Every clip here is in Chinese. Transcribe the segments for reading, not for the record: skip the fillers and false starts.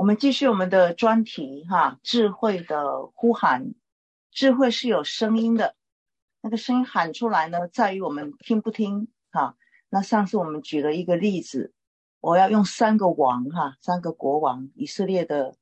我们继续我们的专题智慧的呼喊。智慧是有声音的，那个声音喊出来呢，在于我们听不听那上次我们举了一个例子，我要用3个王3个国王，以色列的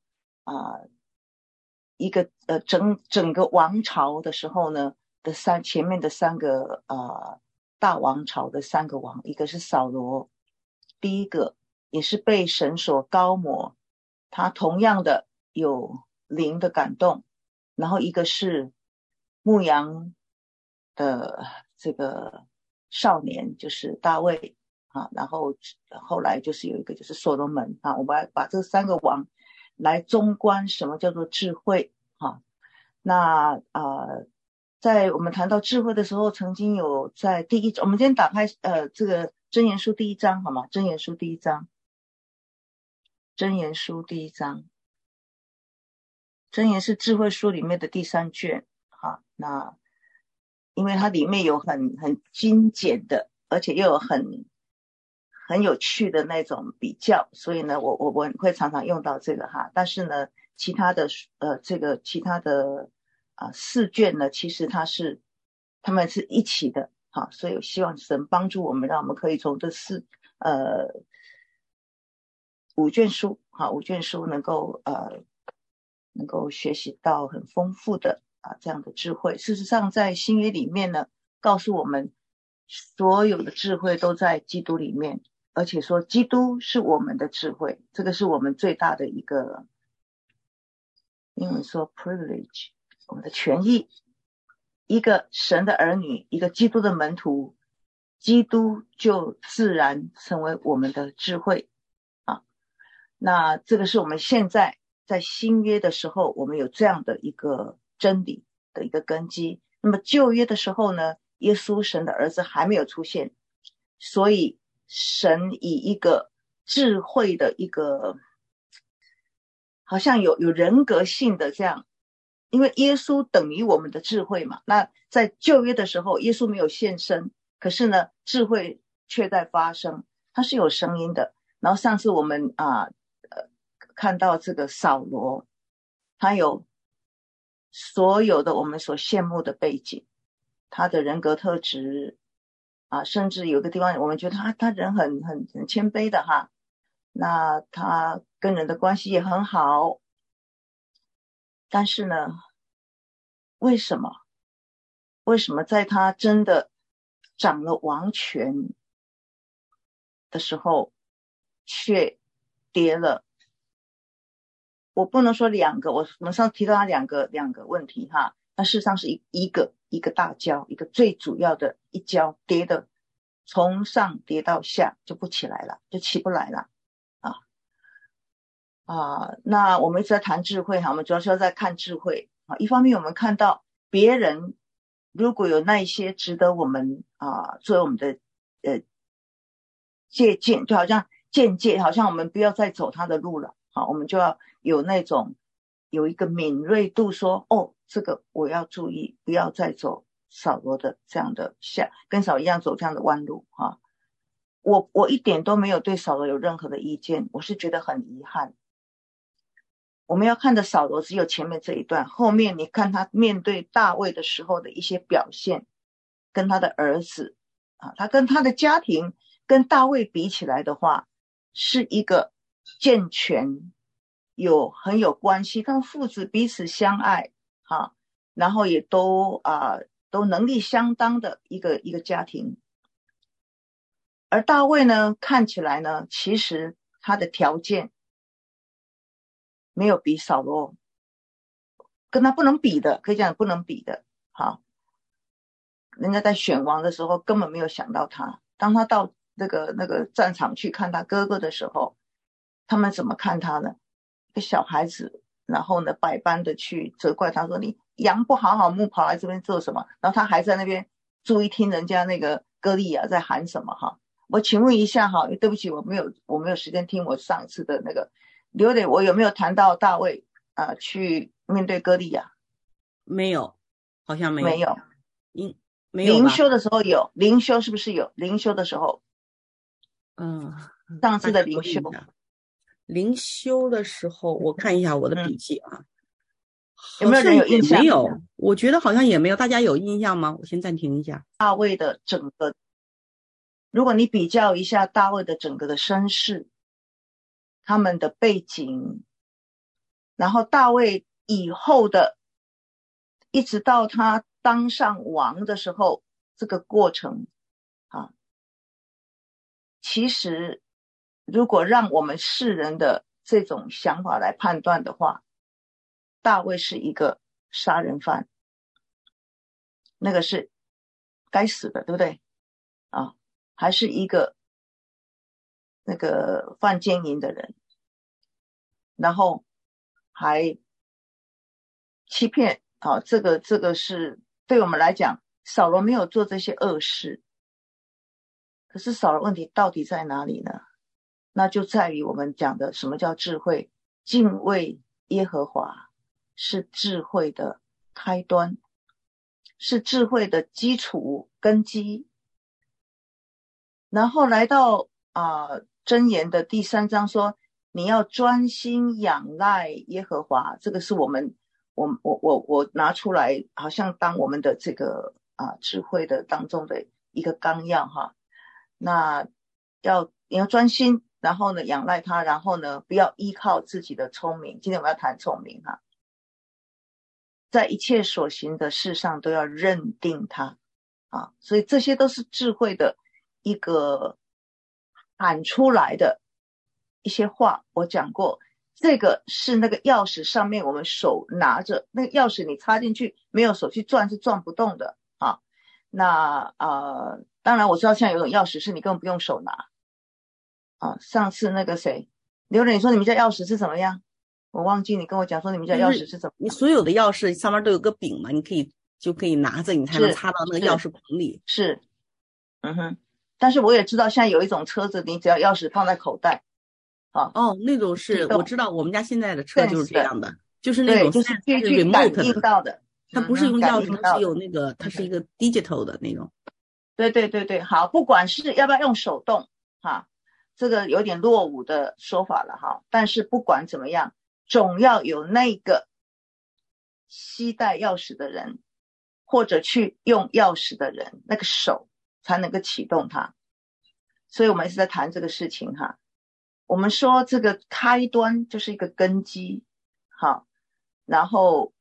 一个整个王朝的时候呢的前面的3个大王朝的3个王，一个是扫罗，第一个也是被神所膏抹，他同样的有灵的感动，然后一个是牧羊的这个少年，就是大卫然后后来就是有一个就是所罗门我们把这3个王来综观什么叫做智慧那在我们谈到智慧的时候，曾经有在第一章，我们今天打开这个箴言书第1章好吗？箴言书第1章，箴言书第1章，箴言是智慧书里面的第3卷那因为它里面有很精简的，而且又有很有趣的那种比较，所以呢我会常常用到这个但是呢其他的其他的4卷呢，其实他们是一起的所以我希望神帮助我们，让我们可以从这5卷书5卷书能够学习到很丰富的这样的智慧。事实上在新约里面呢，告诉我们所有的智慧都在基督里面，而且说基督是我们的智慧，这个是我们最大的一个，英文说 privilege， 我们的权益。一个神的儿女，一个基督的门徒，基督就自然成为我们的智慧那这个是我们现在在新约的时候，我们有这样的一个真理的一个根基。那么旧约的时候呢，耶稣神的儿子还没有出现，所以神以一个智慧的一个好像有人格性的这样，因为耶稣等于我们的智慧嘛。那在旧约的时候耶稣没有现身，可是呢智慧却在发生，它是有声音的。然后上次我们看到这个扫罗，他有所有的我们所羡慕的背景，他的人格特质甚至有个地方我们觉得他人很谦卑的那他跟人的关系也很好。但是呢为什么在他真的掌了王权的时候却跌了？我不能说2个，我们上次提到他两个问题那事实上是一个大跤，一个最主要的一跤，跌的从上跌到下就不起来了，就起不来了那我们一直在谈智慧我们主要是要在看智慧一方面我们看到别人如果有那一些值得我们作为我们的借鉴，就好像见解，好像我们不要再走他的路了我们就要有那种有一个敏锐度，说这个我要注意，不要再走扫罗的这样的跟扫罗一样走这样的弯路我一点都没有对扫罗有任何的意见，我是觉得很遗憾。我们要看的扫罗只有前面这一段，后面你看他面对大卫的时候的一些表现，跟他的儿子他跟他的家庭跟大卫比起来的话，是一个健全很有关系，他们父子彼此相爱然后也都能力相当的一个家庭。而大卫呢，看起来呢，其实他的条件没有比扫罗，跟他不能比的，可以讲不能比的人家在选王的时候根本没有想到他，当他到那个战场去看他哥哥的时候，他们怎么看他呢？一个小孩子，然后呢百般的去责怪他，说你羊不好好牧，跑来这边做什么？然后他还在那边注意听人家那个歌利亚在喊什么我请问一下对不起，我没有时间听我上次的那个刘磊，我有没有谈到大卫去面对歌利亚？ 没有，好像没有。 没有。 没有吧？ 灵修的时候有，灵修是不是有？灵修的时候上次的灵修灵修的时候，我看一下我的笔记啊， 有没有人有印象？ 没有，我觉得好像也没有。大家有印象吗？我先暂停一下。 大卫的整个，如果你比较一下大卫的整个的身世，他们的背景，然后大卫以后的，一直到他当上王的时候，这个过程啊，其实如果让我们世人的这种想法来判断的话，大卫是一个杀人犯，那个是该死的，对不对啊？还是一个那个犯奸淫的人，然后还欺骗啊，这个是对我们来讲，扫罗没有做这些恶事，可是扫罗问题到底在哪里呢？那就在于我们讲的什么叫智慧，敬畏耶和华是智慧的开端，是智慧的基础根基。然后来到箴言的第3章说，你要专心仰赖耶和华，这个是我拿出来，好像当我们的这个智慧的当中的一个纲要哈。那你要专心，然后呢仰赖他，然后呢不要依靠自己的聪明。今天我们要谈聪明哈，在一切所行的事上都要认定他啊，所以这些都是智慧的一个喊出来的一些话。我讲过，这个是那个钥匙上面我们手拿着，那个钥匙你插进去没有手去转是转不动的啊。那当然我知道现在有种钥匙是你根本不用手拿啊。上次那个谁刘磊，你说你们家钥匙是怎么样？我忘记你跟我讲说你们家钥匙是怎么样。 你所有的钥匙上面都有个柄嘛，你就可以拿着，你才能插到那个钥匙孔里。 是，嗯哼。但是我也知道现在有一种车子，你只要钥匙放在口袋哦，那种是我知道，我们家现在的车就是这样的，就是那种就是去感应到的， 它不是用钥匙，它是有那个，它是一个 digital 的那种。 对，好，不管是要不要用手动哈，这个有点落伍的说法了哈。但是不管怎么样，总要有那个携带钥匙的人，或者去用钥匙的人，那个手才能够启动它。所以我们一直在谈这个事情哈。我们说这个开端就是一个根基，好，然后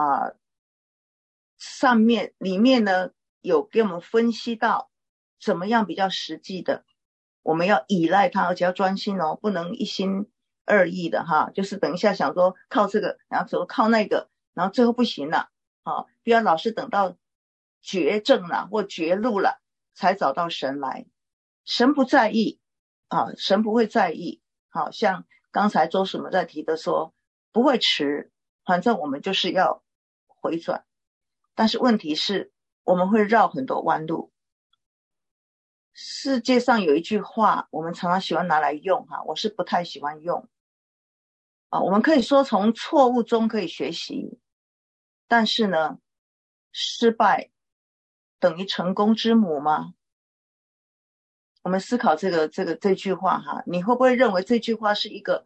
里面呢有给我们分析到怎么样比较实际的，我们要依赖它，而且要专心哦，不能一心二意的哈。就是等一下想说靠这个，然后走靠那个，然后最后不行了，不要老是等到绝症了或绝路了才找到神来。神不在意神不会在意。好像刚才周什么在提的说不会迟，反正我们就是要回转。但是问题是我们会绕很多弯路。世界上有一句话我们常常喜欢拿来用我是不太喜欢用我们可以说从错误中可以学习，但是呢失败等于成功之母吗？我们思考这句话你会不会认为这句话是一个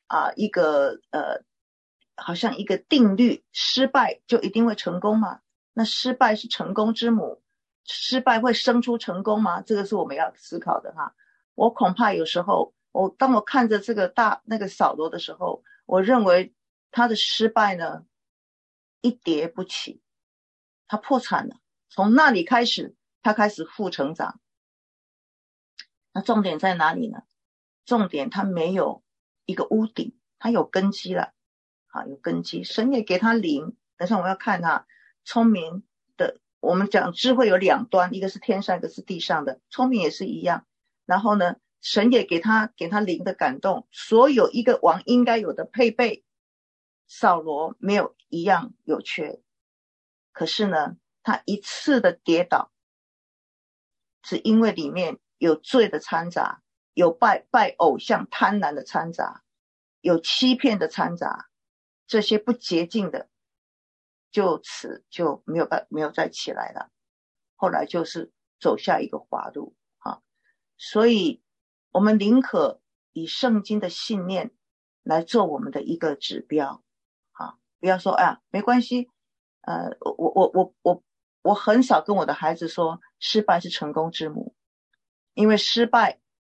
好像一个定律，失败就一定会成功吗？那失败是成功之母，失败会生出成功吗？这个是我们要思考的我恐怕有时候当我看着这个那个扫罗的时候，我认为他的失败呢一跌不起，他破产了，从那里开始他开始负成长。那重点在哪里呢？重点他没有一个屋顶，他有根基了有根基。神也给他灵，等下我们要看聪明的，我们讲智慧有两端，一个是天上，一个是地上的，聪明也是一样。然后呢神也给他灵的感动，所有一个王应该有的配备，扫罗没有一样有缺。可是呢他一次的跌倒，只因为里面有罪的掺杂，有拜偶像贪婪的掺杂，有欺骗的掺杂，这些不洁净的就此就没有再起来了，后来就是走下一个滑路所以我们宁可以圣经的信念来做我们的一个指标。好，不要说没关系，我很少跟我的孩子说失败是成功之母，因为失败，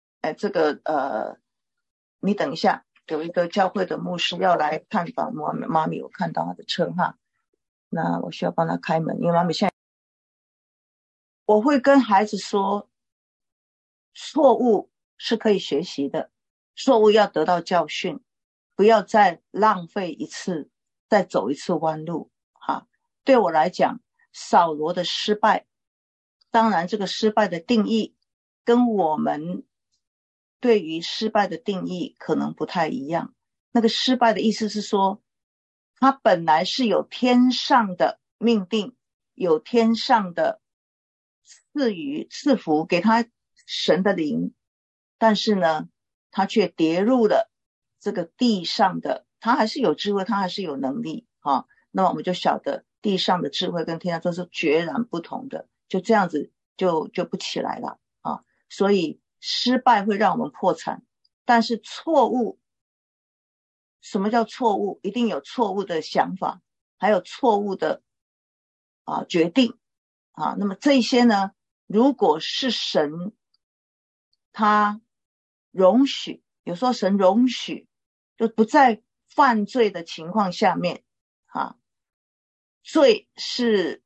你等一下，有一个教会的牧师要来探访妈咪，我看到他的车哈，那我需要帮他开门，因为妈咪现在，我会跟孩子说，错误是可以学习的，错误要得到教训，不要再浪费一次，再走一次弯路哈。对我来讲，扫罗的失败，当然这个失败的定义跟我们对于失败的定义可能不太一样。那个失败的意思是说，他本来是有天上的命定，有天上的赐福给他神的灵，但是呢，他却跌入了这个地上的，他还是有智慧，他还是有能力啊。那么我们就晓得地上的智慧跟天上都是截然不同的，就这样子就不起来了啊。所以失败会让我们破产，但是错误，什么叫错误？一定有错误的想法，还有错误的决定啊。那么这些呢，如果是神他容许，有时候神容许，就不在犯罪的情况下面罪是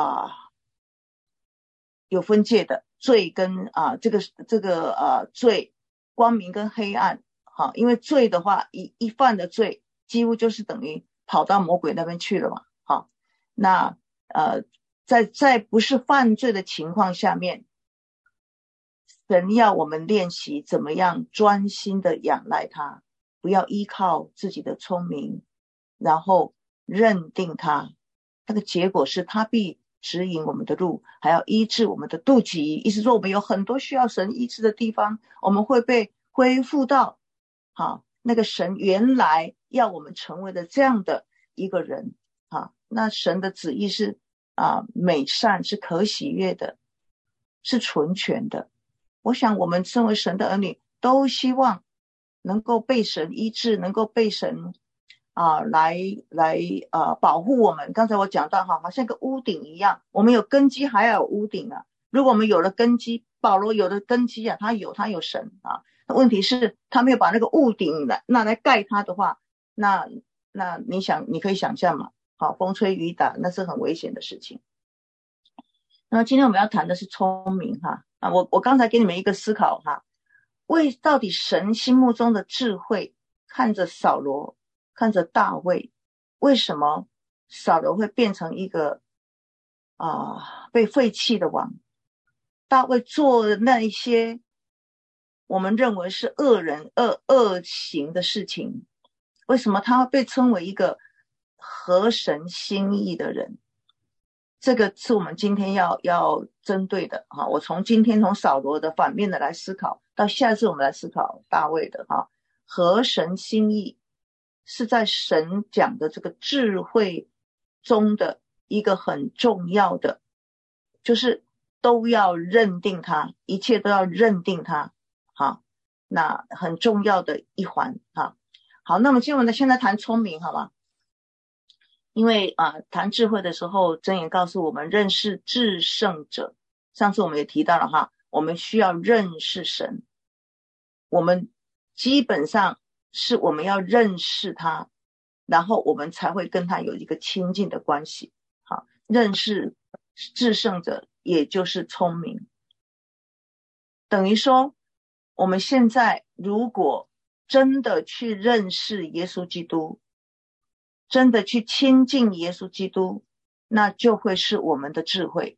有分界的，罪跟这个罪，光明跟黑暗因为罪的话，一犯的罪，几乎就是等于跑到魔鬼那边去了嘛那在不是犯罪的情况下面，神要我们练习怎么样专心的仰赖他，不要依靠自己的聪明，然后认定他，那个结果是他必指引我们的路，还要医治我们的肚脐，意思说我们有很多需要神医治的地方，我们会被恢复到那个神原来要我们成为的这样的一个人那神的旨意是美善，是可喜悦的，是纯全的。我想我们身为神的儿女都希望能够被神医治，能够被神来保护我们。刚才我讲到好像个屋顶一样，我们有根基还要有屋顶如果我们有了根基，保罗有了根基他有神那问题是他没有把那个屋顶拿来盖他的话，那你可以想象嘛风吹雨打，那是很危险的事情。那么今天我们要谈的是聪明我刚才给你们一个思考到底神心目中的智慧，看着扫罗，看着大卫，为什么扫罗会变成一个被废弃的王？大卫做的那一些我们认为是恶行的事情，为什么他会被称为一个合神心意的人？这个是我们今天要针对的我从今天从扫罗的反面的来思考，到下次我们来思考大卫的合神心意是在神讲的这个智慧中的一个很重要的，就是都要认定他，一切都要认定他那很重要的一环好，那么我们现在谈聪明好吗？因为谈智慧的时候，箴言告诉我们认识至圣者。上次我们也提到了我们需要认识神，我们基本上是我们要认识他，然后我们才会跟他有一个亲近的关系认识至圣者也就是聪明，等于说我们现在如果真的去认识耶稣基督，真的去亲近耶稣基督，那就会是我们的智慧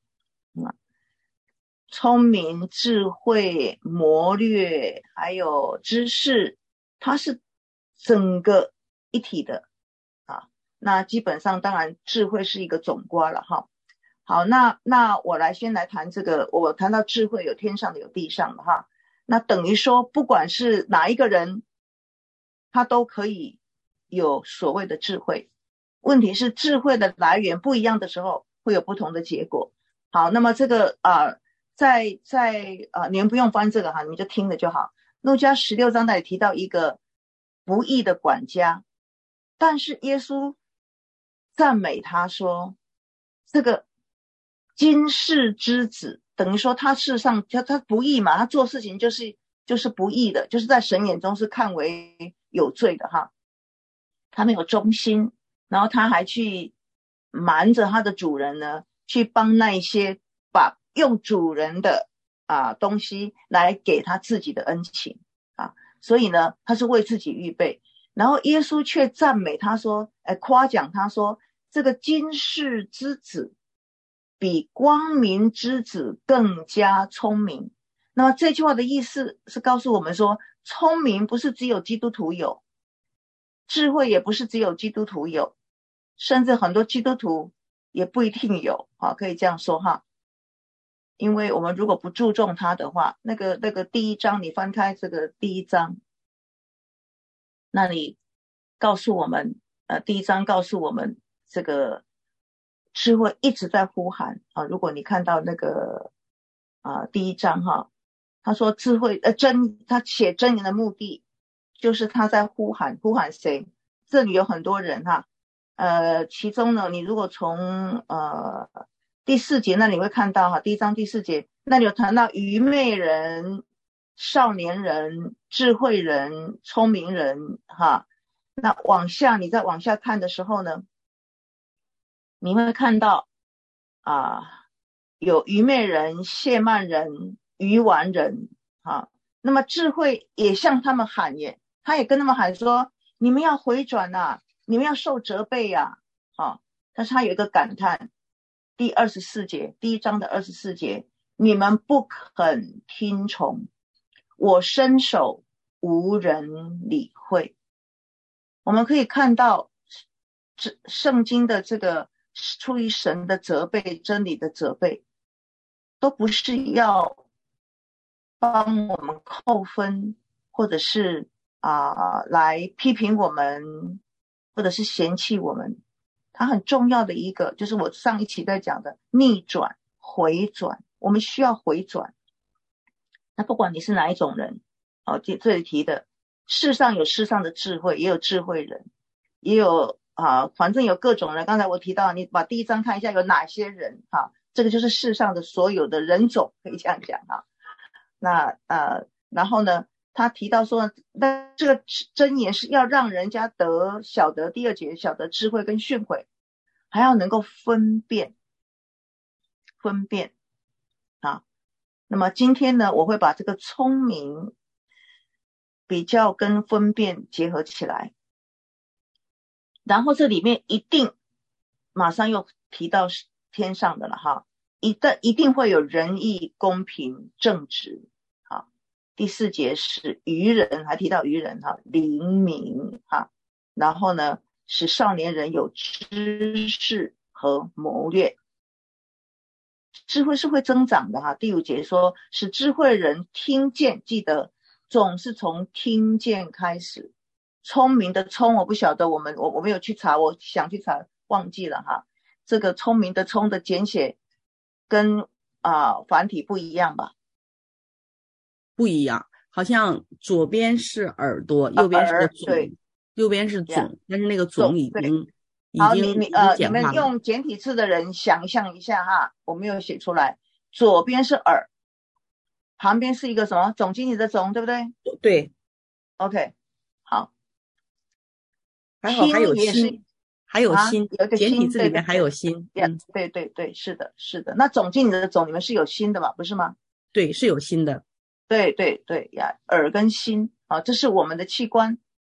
聪明、智慧、谋略还有知识，它是整个一体的那基本上当然智慧是一个总括了好，那我先来谈这个，我谈到智慧有天上的有地上的那等于说不管是哪一个人，他都可以有所谓的智慧，问题是智慧的来源不一样的时候会有不同的结果。好，那么这个你们不用翻这个你们就听了就好。路加16章那里提到一个不义的管家，但是耶稣赞美他说，这个今世之子，等于说他世上他不义嘛，他做事情就是不义的，就是在神眼中是看为有罪的哈。他没有忠心，然后他还去瞒着他的主人呢，去帮那一些把用主人的东西来给他自己的恩情啊，所以呢，他是为自己预备。然后耶稣却赞美他说，夸奖他说，这个今世之子比光明之子更加聪明。那么这句话的意思是告诉我们说，聪明不是只有基督徒有，智慧也不是只有基督徒有，甚至很多基督徒也不一定有，可以这样说哈。因为我们如果不注重它的话，那个第一章，你翻开这个第一章，那里告诉我们，第一章告诉我们这个智慧一直在呼喊啊。如果你看到那个第一章哈，他说智慧他写箴言的目的就是他在呼喊谁？这里有很多人哈，其中呢，你如果从第4节那里会看到哈，第一章第4节那里有谈到愚昧人、少年人、智慧人、聪明人哈。那你再往下看的时候呢，你会看到有愚昧人、亵慢人、愚顽人哈。那么智慧也向他们喊耶，他也跟他们喊说，你们要回转你们要受责备但是他有一个感叹，第24节，第一章的24节，你们不肯听从，我伸手无人理会。我们可以看到圣经的这个出于神的责备，真理的责备，都不是要帮我们扣分，或者是来批评我们，或者是嫌弃我们。它很重要的一个就是我上一期在讲的逆转回转，我们需要回转。那不管你是哪一种人这里提的，世上有世上的智慧，也有智慧人，也有反正有各种人。刚才我提到，你把第一章看一下有哪些人这个就是世上的所有的人种，可以这样讲那然后呢，他提到说，那这个箴言是要让人家晓得第2节晓得智慧跟训诲，还要能够分辨那么今天呢，我会把这个聪明比较跟分辨结合起来，然后这里面一定马上又提到天上的了一定会有仁义、公平、正直第4节是愚人，还提到愚人灵敏然后呢，使少年人有知识和谋略。智慧是会增长的第5节说，使智慧人听见，记得总是从听见开始。聪明的聪，我不晓得，我没有去查，我想去查忘记了这个聪明的聪的简写跟繁体不一样吧？ 不一样，好像左边是耳朵，右边是个总， 对， 右边是总，但是那个总已经好，你们用简体字的人想象一下我没有写出来，左边是耳，旁边是一个什么总经理的总，对不对？ 对 ，OK， 好， 还好还有心，有一个简体字里面还有心， 对，是的，那总经理的总，你们是有心的吧？不是吗？ 对，是有心的， 对呀，耳跟心这是我们的器官。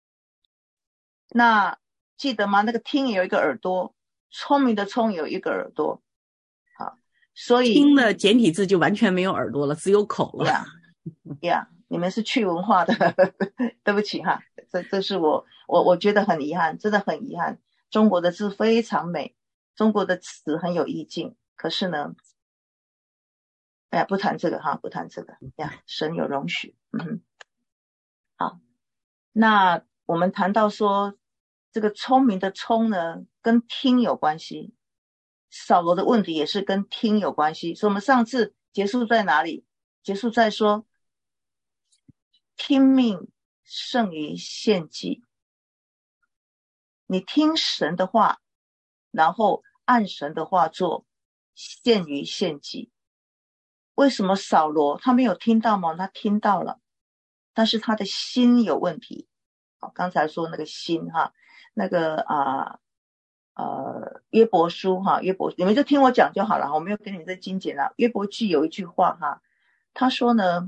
那记得吗？那个听也有一个耳朵，聪明的聪有一个耳朵所以听的简体字就完全没有耳朵了，只有口了呀你们是去文化的对不起这是我觉得很遗憾，真的很遗憾。中国的字非常美，中国的词很有意境，可是呢不谈这个不谈这个神有容许好，那我们谈到说这个聪明的聪呢跟听有关系，扫罗的问题也是跟听有关系，所以我们上次结束在哪里？结束在说听命胜于献祭。你听神的话，然后按神的话做，胜于献祭。为什么扫罗他没有听到吗？他听到了，但是他的心有问题。刚才说那个心哈，那个约伯书哈，约伯你们就听我讲就好了，我没有跟你们在精简了。约伯记有一句话哈，他说呢，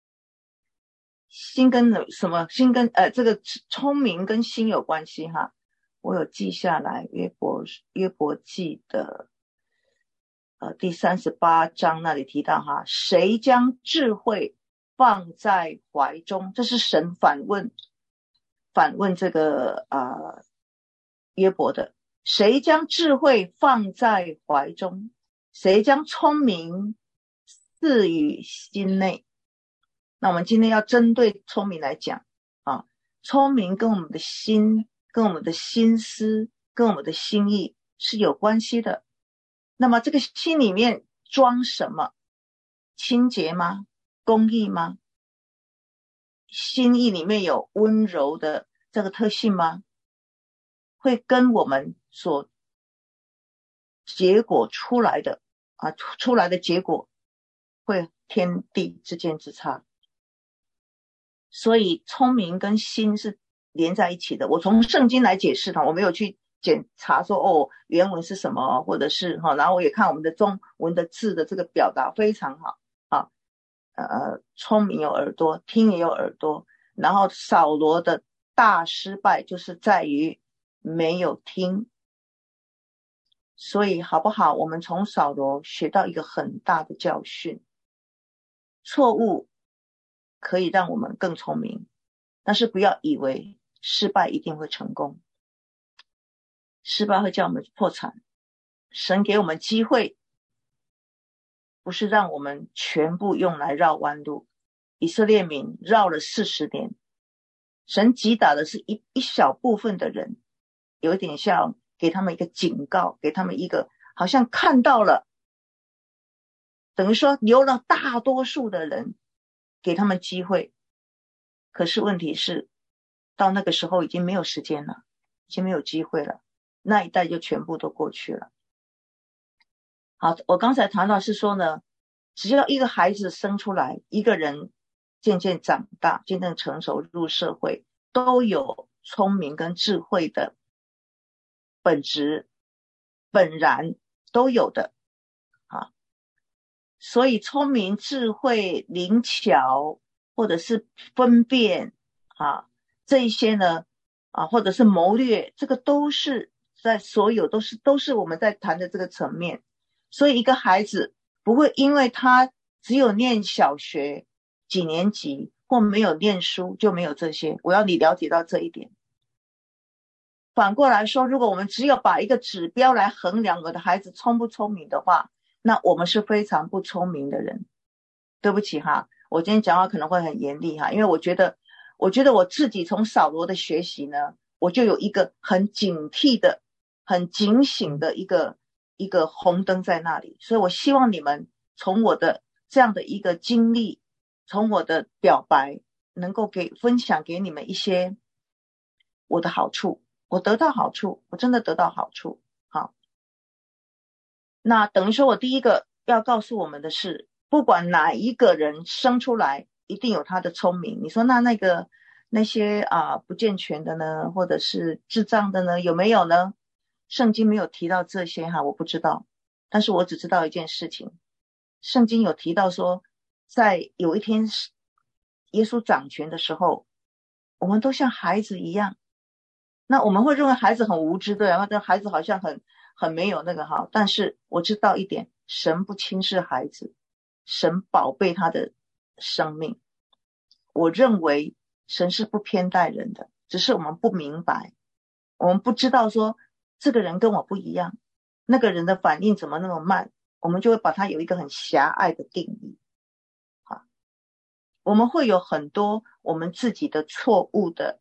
心跟什么？心跟这个聪明跟心有关系哈，我有记下来。约伯记的第38章那里提到哈，谁将智慧放在怀中？这是神反问这个约伯的。谁将智慧放在怀中？谁将聪明赐予心内？那我们今天要针对聪明来讲啊，聪明跟我们的心、跟我们的心思、跟我们的心意是有关系的。那么这个心里面装什么？清洁吗？公义吗？心意里面有温柔的这个特性吗？会跟我们所结果出来的出来的结果会天地之间之差。所以聪明跟心是连在一起的。我从圣经来解释它，我没有去检查说原文是什么，或者是然后我也看我们的中文的字的这个表达非常好啊。聪明有耳朵，听也有耳朵。然后扫罗的大失败就是在于没有听。所以好不好，我们从扫罗学到一个很大的教训，错误可以让我们更聪明，但是不要以为失败一定会成功，失败会叫我们破产。神给我们机会，不是让我们全部用来绕弯路。以色列民绕了40年，神击打的是一小部分的人，有点像给他们一个警告，给他们一个好像看到了，等于说留了大多数的人，给他们机会。可是问题是，到那个时候已经没有时间了，已经没有机会了，那一代就全部都过去了。好，我刚才谈到是说呢，只要一个孩子生出来，一个人渐渐长大，渐渐成熟入社会，都有聪明跟智慧的本质本然都有的啊。所以聪明智慧灵巧或者是分辨这一些呢或者是谋略，这个都是在所有都是我们在谈的这个层面。所以一个孩子不会因为他只有念小学几年级或没有念书就没有这些，我要你了解到这一点。反过来说，如果我们只有把一个指标来衡量我的孩子聪不聪明的话，那我们是非常不聪明的人。对不起哈，我今天讲话可能会很严厉哈，因为我觉得我自己从扫罗的学习呢，我就有一个很警惕的很警醒的一个红灯在那里。所以我希望你们从我的这样的一个经历，从我的表白，能够分享给你们一些我的好处。我得到好处，我真的得到好处。好，那等于说我第一个要告诉我们的是，不管哪一个人生出来一定有他的聪明。你说那些不健全的呢，或者是智障的呢，有没有呢？圣经没有提到这些哈，我不知道。但是我只知道一件事情，圣经有提到说，在有一天耶稣掌权的时候，我们都像孩子一样。那我们会认为孩子很无知，对啊，这孩子好像很没有那个好。但是我知道一点，神不轻视孩子，神宝贝他的生命。我认为神是不偏待人的，只是我们不明白，我们不知道说这个人跟我不一样，那个人的反应怎么那么慢，我们就会把他有一个很狭隘的定义。好，我们会有很多我们自己的错误的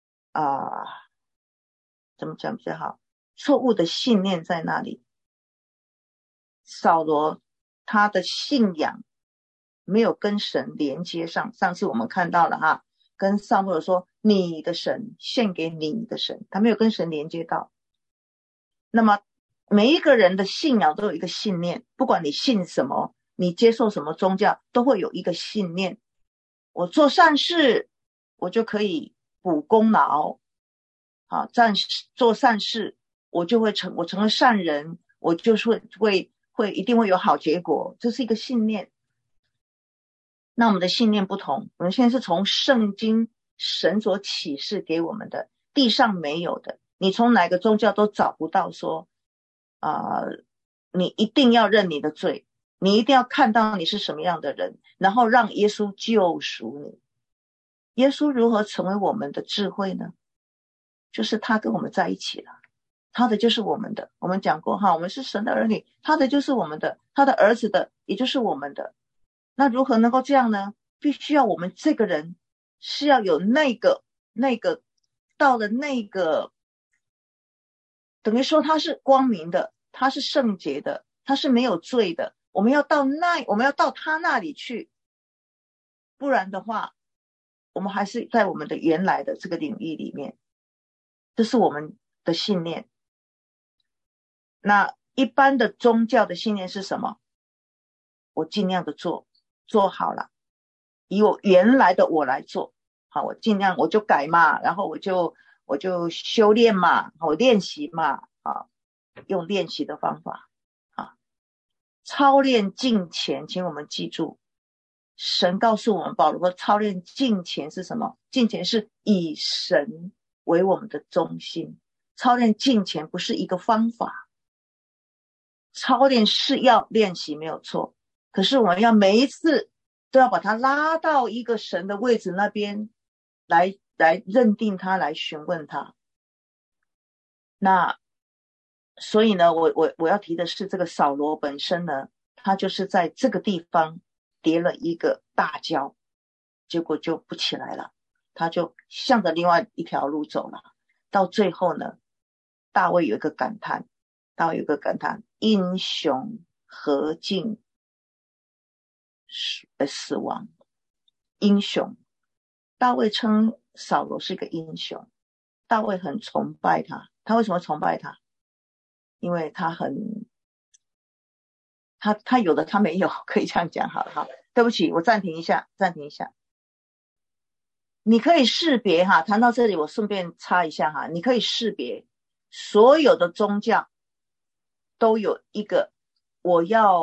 怎么讲比较好？错误的信念在那里。扫罗他的信仰没有跟神连接上，上次我们看到了跟撒母耳说你的神，献给你的神，他没有跟神连接到。那么每一个人的信仰都有一个信念，不管你信什么，你接受什么宗教，都会有一个信念，我做善事我就可以补功劳，做善事我就会我成为善人，我就是会一定会有好结果，这是一个信念。那我们的信念不同，我们现在是从圣经神所启示给我们的，地上没有的，你从哪个宗教都找不到说你一定要认你的罪，你一定要看到你是什么样的人，然后让耶稣救赎你。耶稣如何成为我们的智慧呢？就是他跟我们在一起了，他的就是我们的。我们讲过我们是神的儿女，他的就是我们的，他的儿子的也就是我们的。那如何能够这样呢？必须要我们这个人是要有那个到了那个，等于说他是光明的，他是圣洁的，他是没有罪的，我们要到他那里去，不然的话我们还是在我们的原来的这个领域里面，这是我们的信念。那一般的宗教的信念是什么？我尽量的做好了，以我原来的我来做，我尽量我就改嘛，然后我就修炼嘛，我练习嘛，用练习的方法操练敬虔。请我们记住，神告诉我们，保罗说操练敬虔是什么？敬虔是以神为我们的中心。操练敬虔不是一个方法，操练是要练习没有错，可是我们要每一次都要把它拉到一个神的位置那边来认定他，来询问他。那所以呢，我要提的是，这个扫罗本身呢，他就是在这个地方跌了一个大跤，结果就不起来了，他就向着另外一条路走了。到最后呢，大卫有一个感叹，英雄何尽死亡。英雄，大卫称扫罗是一个英雄，大卫很崇拜他。他为什么崇拜他？因为他有的他没有，可以这样讲好了。好，对不起，我暂停一下。你可以识别谈到这里我顺便插一下你可以识别所有的宗教都有一个我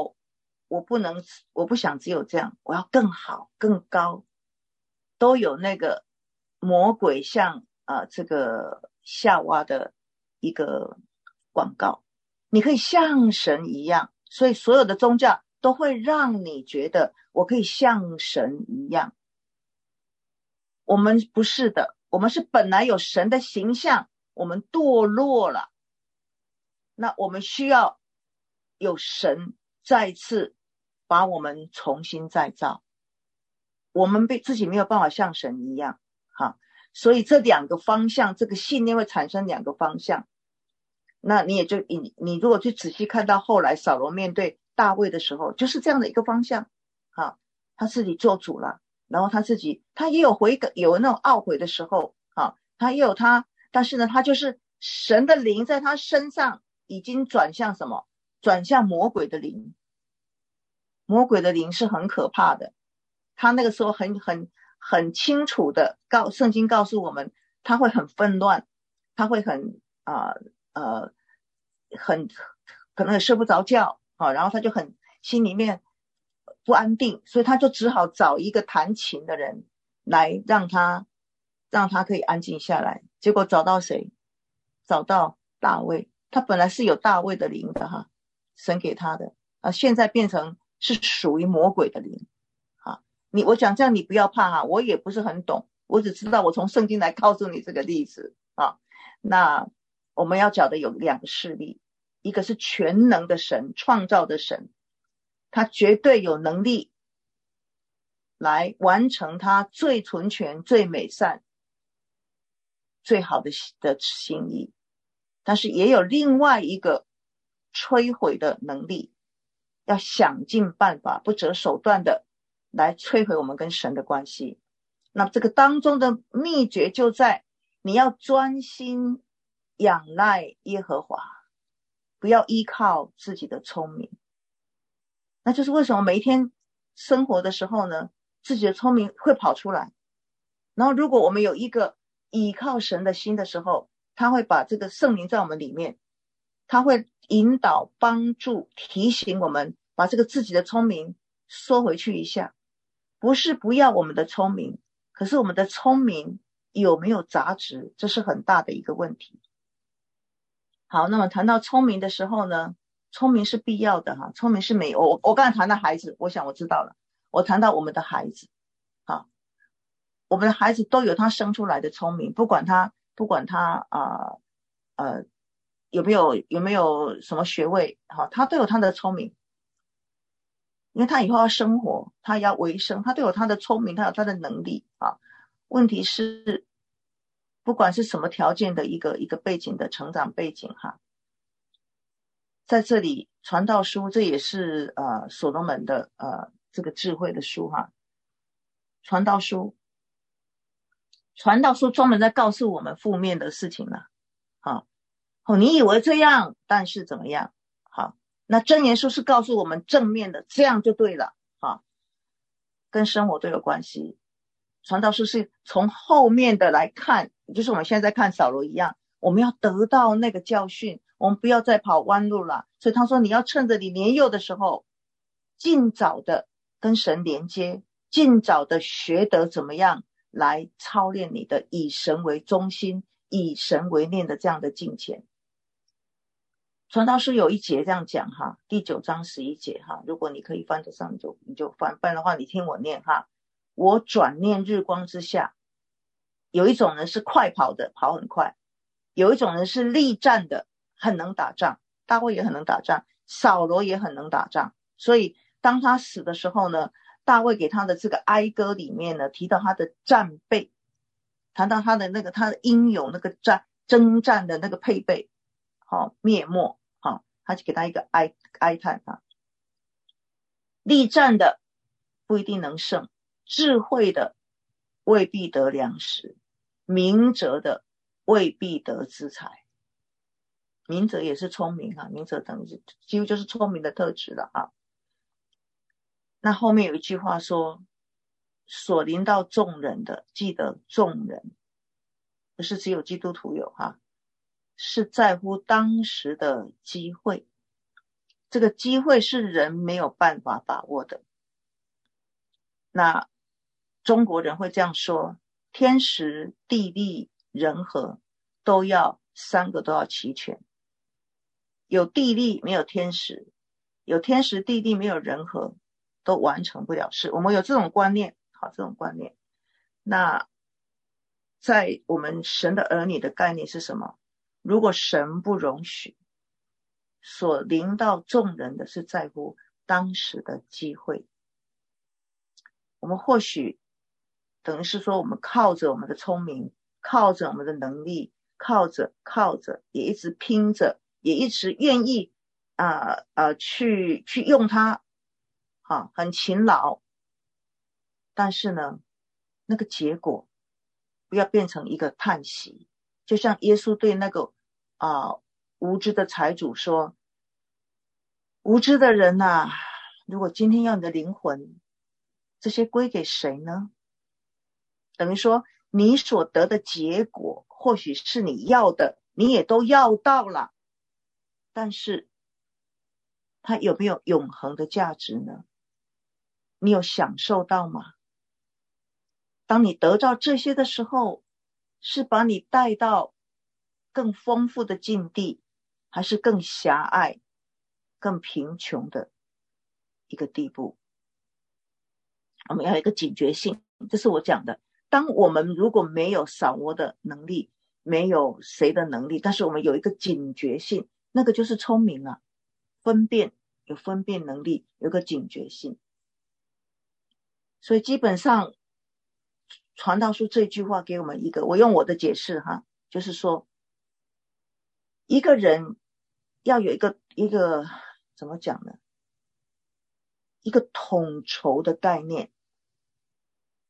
不想只有这样，我要更好更高，都有那个魔鬼像这个夏娃的一个广告，你可以像神一样，所以所有的宗教都会让你觉得我可以像神一样。我们不是的，我们是本来有神的形象，我们堕落了，那我们需要有神再次把我们重新再造，我们自己没有办法像神一样所以这两个方向，这个信念会产生两个方向。那你如果去仔细看到后来扫罗面对大卫的时候，就是这样的一个方向他自己做主了，然后他也有有那种懊悔的时候他也有但是呢，他就是神的灵在他身上已经转向什么？转向魔鬼的灵。魔鬼的灵是很可怕的，他那个时候很清楚的圣经告诉我们，他会很纷乱，他会很可能也睡不着觉然后他就很心里面不安定，所以他就只好找一个弹琴的人来让他可以安静下来。结果找到谁？找到大卫。他本来是有大卫的灵的神给他的现在变成是属于魔鬼的灵我讲这样你不要怕我也不是很懂，我只知道我从圣经来告诉你这个例子那我们要讲的有两个事例，一个是全能的神，创造的神，他绝对有能力来完成他最纯全最美善最好的心意，但是也有另外一个摧毁的能力，要想尽办法不择手段的来摧毁我们跟神的关系。 那这个当中的秘诀就在你要专心仰赖耶和华，不要依靠自己的聪明。那就是为什么每一天生活的时候呢，自己的聪明会跑出来。然后如果我们有一个依靠神的心的时候，他会把这个圣灵在我们里面，他会引导帮助提醒我们把这个自己的聪明缩回去一下。不是不要我们的聪明，可是我们的聪明有没有杂质，这是很大的一个问题。好，那么谈到聪明的时候呢，聪明是必要的哈，聪明是没有。我刚才谈到孩子，我想我知道了。我谈到我们的孩子，好，我们的孩子都有他生出来的聪明，不管他有没有什么学位，好，他都有他的聪明，因为他以后要生活，他要维生，他都有他的聪明，他有他的能力啊。问题是，不管是什么条件的一个背景的成长背景哈，在这里传道书这也是所罗门的这个智慧的书哈。传道书专门在告诉我们负面的事情了，好，你以为这样，但是怎么样？好，那箴言书是告诉我们正面的，这样就对了，好，跟生活都有关系。传道书是从后面的来看，就是我们现在在看扫罗一样，我们要得到那个教训，我们不要再跑弯路了。所以他说你要趁着你年幼的时候，尽早的跟神连接，尽早的学得怎么样来操练你的以神为中心，以神为念的这样的敬虔。传道书有一节这样讲哈，第9章11节哈，如果你可以翻得上你就翻，不然的话你听我念哈。我转念日光之下，有一种人是快跑的，跑很快，有一种人是力战的，很能打仗。大卫也很能打仗，扫罗也很能打仗，所以当他死的时候呢，大卫给他的这个哀歌里面呢，提到他的战备，谈到他的他的英勇那个征战的那个配备，灭没，他就给他一个哀叹啊。力战的不一定能胜，智慧的未必得粮食，明哲的未必得资财。明哲也是聪明啊，明哲等于几乎就是聪明的特质了啊。那后面有一句话说，所临到众人的，记得众人不是只有基督徒有哈，是在乎当时的机会，这个机会是人没有办法把握的。那中国人会这样说，天时地利人和都要3个都要齐全，有地利没有天时，有天时地利没有人和都完成不了事。我们有这种观念，好，这种观念。那在我们神的儿女的概念是什么？如果神不容许，所临到众人的是在乎当时的机会。我们或许等于是说，我们靠着我们的聪明，靠着我们的能力，靠着也一直拼着，也一直愿意去用它，很勤劳。但是呢，那个结果不要变成一个叹息，就像耶稣对那个无知的财主说，无知的人啊，如果今天要你的灵魂，这些归给谁呢？等于说你所得的结果或许是你要的，你也都要到了，但是它有没有永恒的价值呢？你有享受到吗？当你得到这些的时候，是把你带到更丰富的境地，还是更狭隘更贫穷的一个地步？我们要有一个警觉性，这是我讲的。当我们如果没有扫罗的能力，没有谁的能力，但是我们有一个警觉性，那个就是聪明啊，有分辨能力，有个警觉性。所以基本上传道书这句话给我们一个，我用我的解释哈，就是说一个人要有一个怎么讲呢，一个统筹的概念，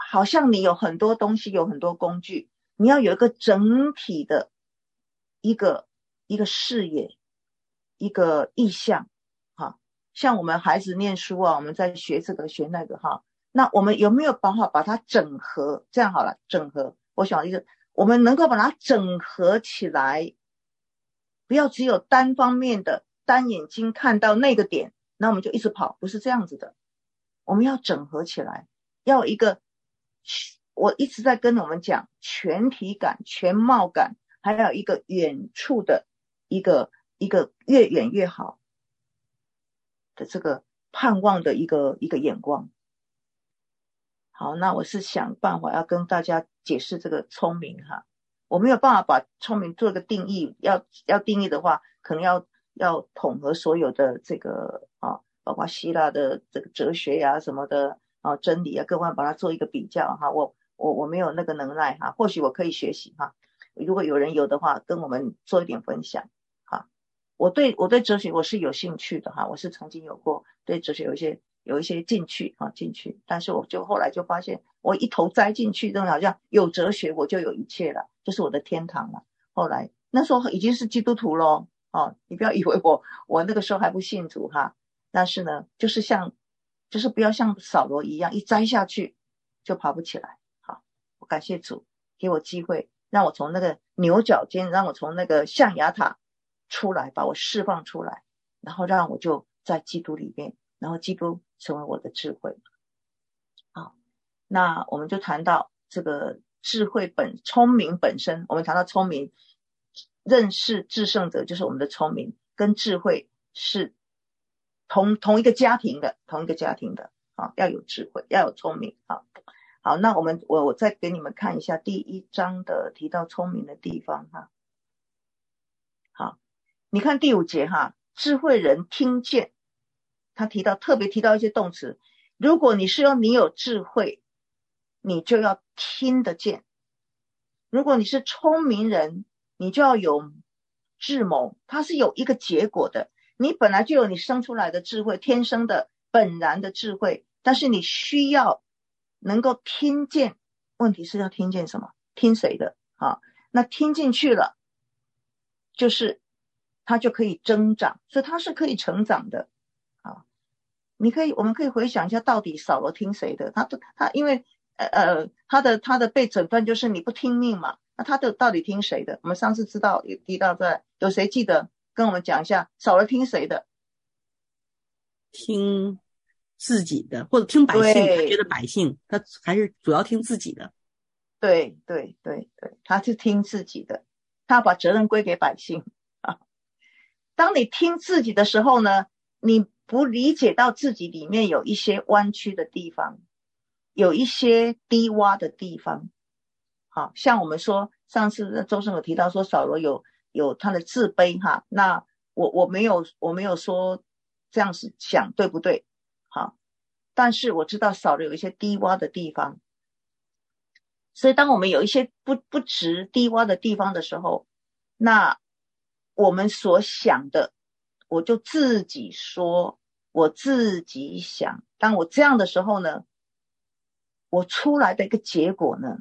好像你有很多东西，有很多工具，你要有一个整体的一个视野，一个意向哈。像我们孩子念书啊，我们在学这个学那个哈，那我们有没有办法把它整合？这样好了，整合，我想的是我们能够把它整合起来，不要只有单方面的单眼睛看到那个点，那我们就一直跑，不是这样子的。我们要整合起来，要有一个，我一直在跟我们讲全体感、全貌感，还有一个远处的一个越远越好的这个盼望的一个眼光。好，那我是想办法要跟大家解释这个聪明哈，我没有办法把聪明做个定义，要定义的话，可能要统合所有的这个包括希腊的这个哲学呀什么的真理啊，各方面把它做一个比较哈，我没有那个能耐哈，或许我可以学习哈，如果有人有的话，跟我们做一点分享哈。我对哲学我是有兴趣的哈，我是曾经有过对哲学有一些进去，但是我就后来就发现，我一头栽进去，真的好像有哲学我就有一切了，就是我的天堂了。后来那时候已经是基督徒咯你不要以为我那个时候还不信主哈，但是呢，就是不要像扫罗一样，一栽下去就爬不起来。好，我感谢主给我机会，让我从那个牛角尖，让我从那个象牙塔出来，把我释放出来，然后让我就在基督里面，然后基督成为我的智慧。好，那我们就谈到这个聪明本身，我们谈到聪明，认识至圣者就是我们的聪明，跟智慧是同一个家庭的要有智慧，要有聪明好，那我再给你们看一下第1章的提到聪明的地方哈。好，你看第5节哈，智慧人听见，他特别提到一些动词，如果你有智慧，你就要听得见；如果你是聪明人，你就要有智谋，它是有一个结果的。你本来就有你生出来的智慧，天生的本然的智慧，但是你需要能够听见。问题是要听见什么？听谁的那听进去了，就是它就可以增长，所以它是可以成长的我们可以回想一下，到底扫罗听谁的？他因为他的被诊断就是你不听命嘛，那他到底听谁的？我们上次有提到有谁记得跟我们讲一下扫罗听谁的？ 听自己的，或者听百姓，他觉得百姓他还是主要听自己的。 对，他是听自己的，他把责任归给百姓当你听自己的时候呢，你不理解到自己里面有一些弯曲的地方，有一些低洼的地方像我们说上次周生有提到说扫罗有他的自卑那我没有说这样子想对不对但是我知道扫罗有一些低洼的地方，所以当我们有一些不直低洼的地方的时候，那我们所想的我就自己说，我自己想，当我这样的时候呢，我出来的一个结果呢，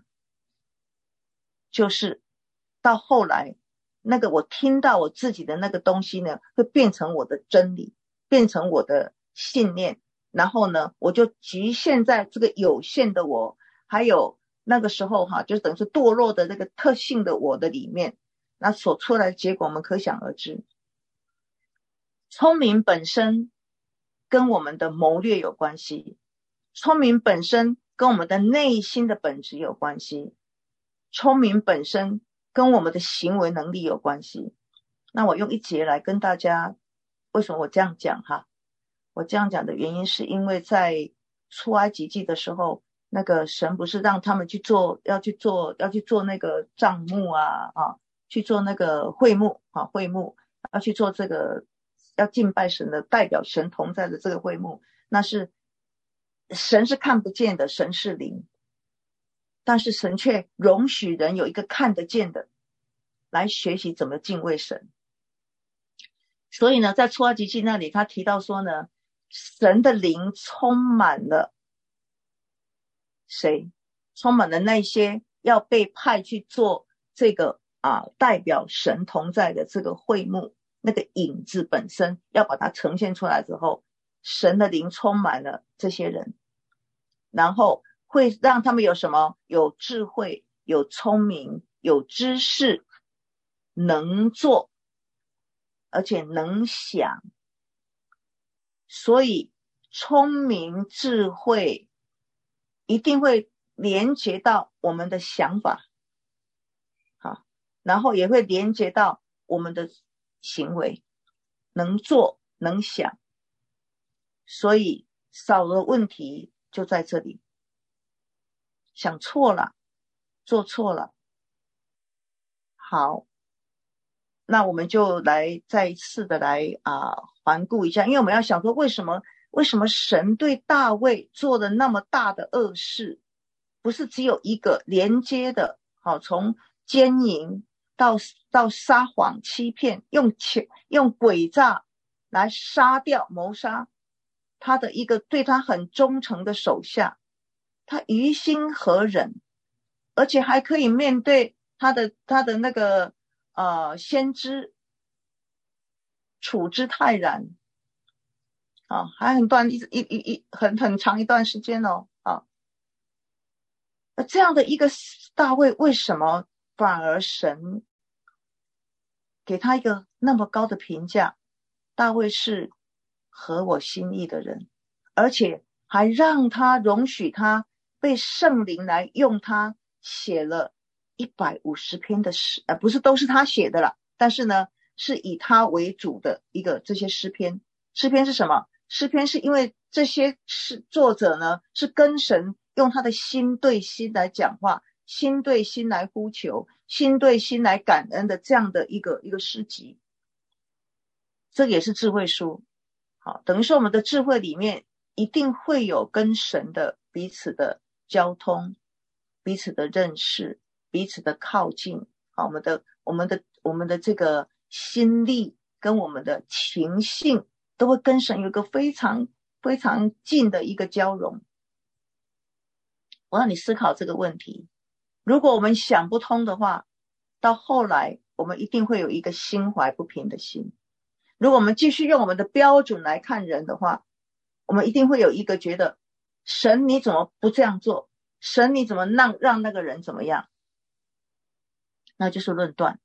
就是到后来那个我听到我自己的那个东西呢，会变成我的真理，变成我的信念，然后呢我就局限在这个有限的我，还有那个时候就等于是堕落的那个特性的我的里面，那所出来的结果我们可想而知。聪明本身跟我们的谋略有关系，聪明本身跟我们的内心的本质有关系，聪明本身跟我们的行为能力有关系。那我用1节来跟大家，为什么我这样讲我这样讲的原因是因为在出埃及记的时候，那个神不是让他们要去做那个帐幕去做那个会幕要去做这个要敬拜神的，代表神同在的这个会幕，那是神是看不见的，神是灵，但是神却容许人有一个看得见的来学习怎么敬畏神。所以呢，在出埃及记那里他提到说呢，神的灵充满了谁？ 充满了那些要被派去做这个代表神同在的这个会幕，那个影子本身要把它呈现出来之后，神的灵充满了这些人，然后会让他们有什么？有智慧，有聪明，有知识，能做，而且能想。所以聪明智慧一定会连接到我们的想法，然后也会连接到我们的行为，能做能想。所以扫罗的问题就在这里，想错了，做错了。好，那我们就来再一次的来环顾一下，因为我们要想说为什么神对大卫做了那么大的恶事，不是只有一个连接的，从奸淫到撒谎欺骗，用诡诈来杀掉谋杀他的一个对他很忠诚的手下，他于心何忍，而且还可以面对他的那个先知处之泰然还很长一段时间这样的一个大卫，为什么反而神给他一个那么高的评价？大卫是合我心意的人，而且还让他容许他被圣灵来用他写了150篇的诗，不是都是他写的啦，但是呢是以他为主的一个这些诗篇。诗篇是什么？诗篇是因为这些作者呢是跟神用他的心对心来讲话，心对心来呼求，心对心来感恩的这样的一个诗集。这也是智慧书。好，等于说我们的智慧里面一定会有跟神的彼此的交通，彼此的认识，彼此的靠近。好，我们的这个心力跟我们的情性都会跟神有一个非常非常近的一个交融。我让你思考这个问题，如果我们想不通的话，到后来我们一定会有一个心怀不平的心。如果我们继续用我们的标准来看人的话，我们一定会有一个觉得神你怎么不这样做，神你怎么让那个人怎么样，那就是论断。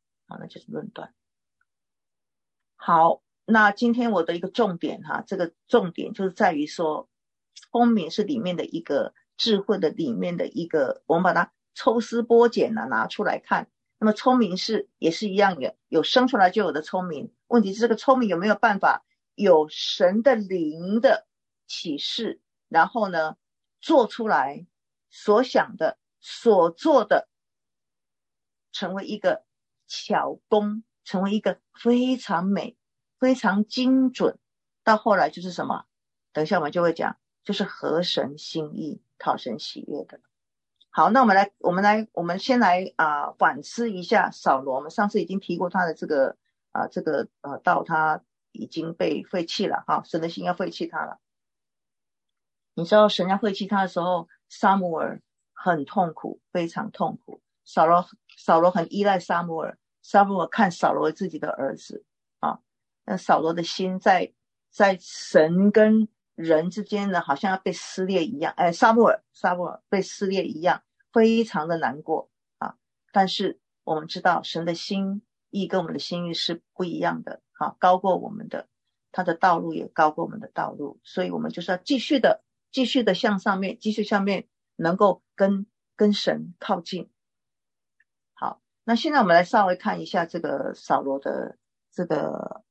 好，那今天我的一个重点这个重点就是在于说，聪明是里面的一个智慧的里面的一个，我们把它抽丝剥茧拿出来看。那么聪明也是一样的，有生出来就有的聪明，问题是这个聪明有没有办法有神的灵的启示，然后呢做出来所想的所做的，成为一个巧工，成为一个非常美非常精准，到后来就是什么，等一下我们就会讲，就是合神心意讨神喜悦的。好，那我们先来反思一下扫罗。我们上次已经提过他的这个到他已经被废弃了神的心要废弃他了。你知道神要废弃他的时候，撒母耳很痛苦，非常痛苦。扫罗很依赖撒母耳，撒母耳看扫罗自己的儿子那扫罗的心在神跟人之间呢，好像要被撕裂一样。撒母耳被撕裂一样，非常的难过但是我们知道神的心意跟我们的心意是不一样的高过我们的，他的道路也高过我们的道路，所以我们就是要继续的向上面，继续上面能够跟神靠近。好，那现在我们来稍微看一下这个扫罗的这个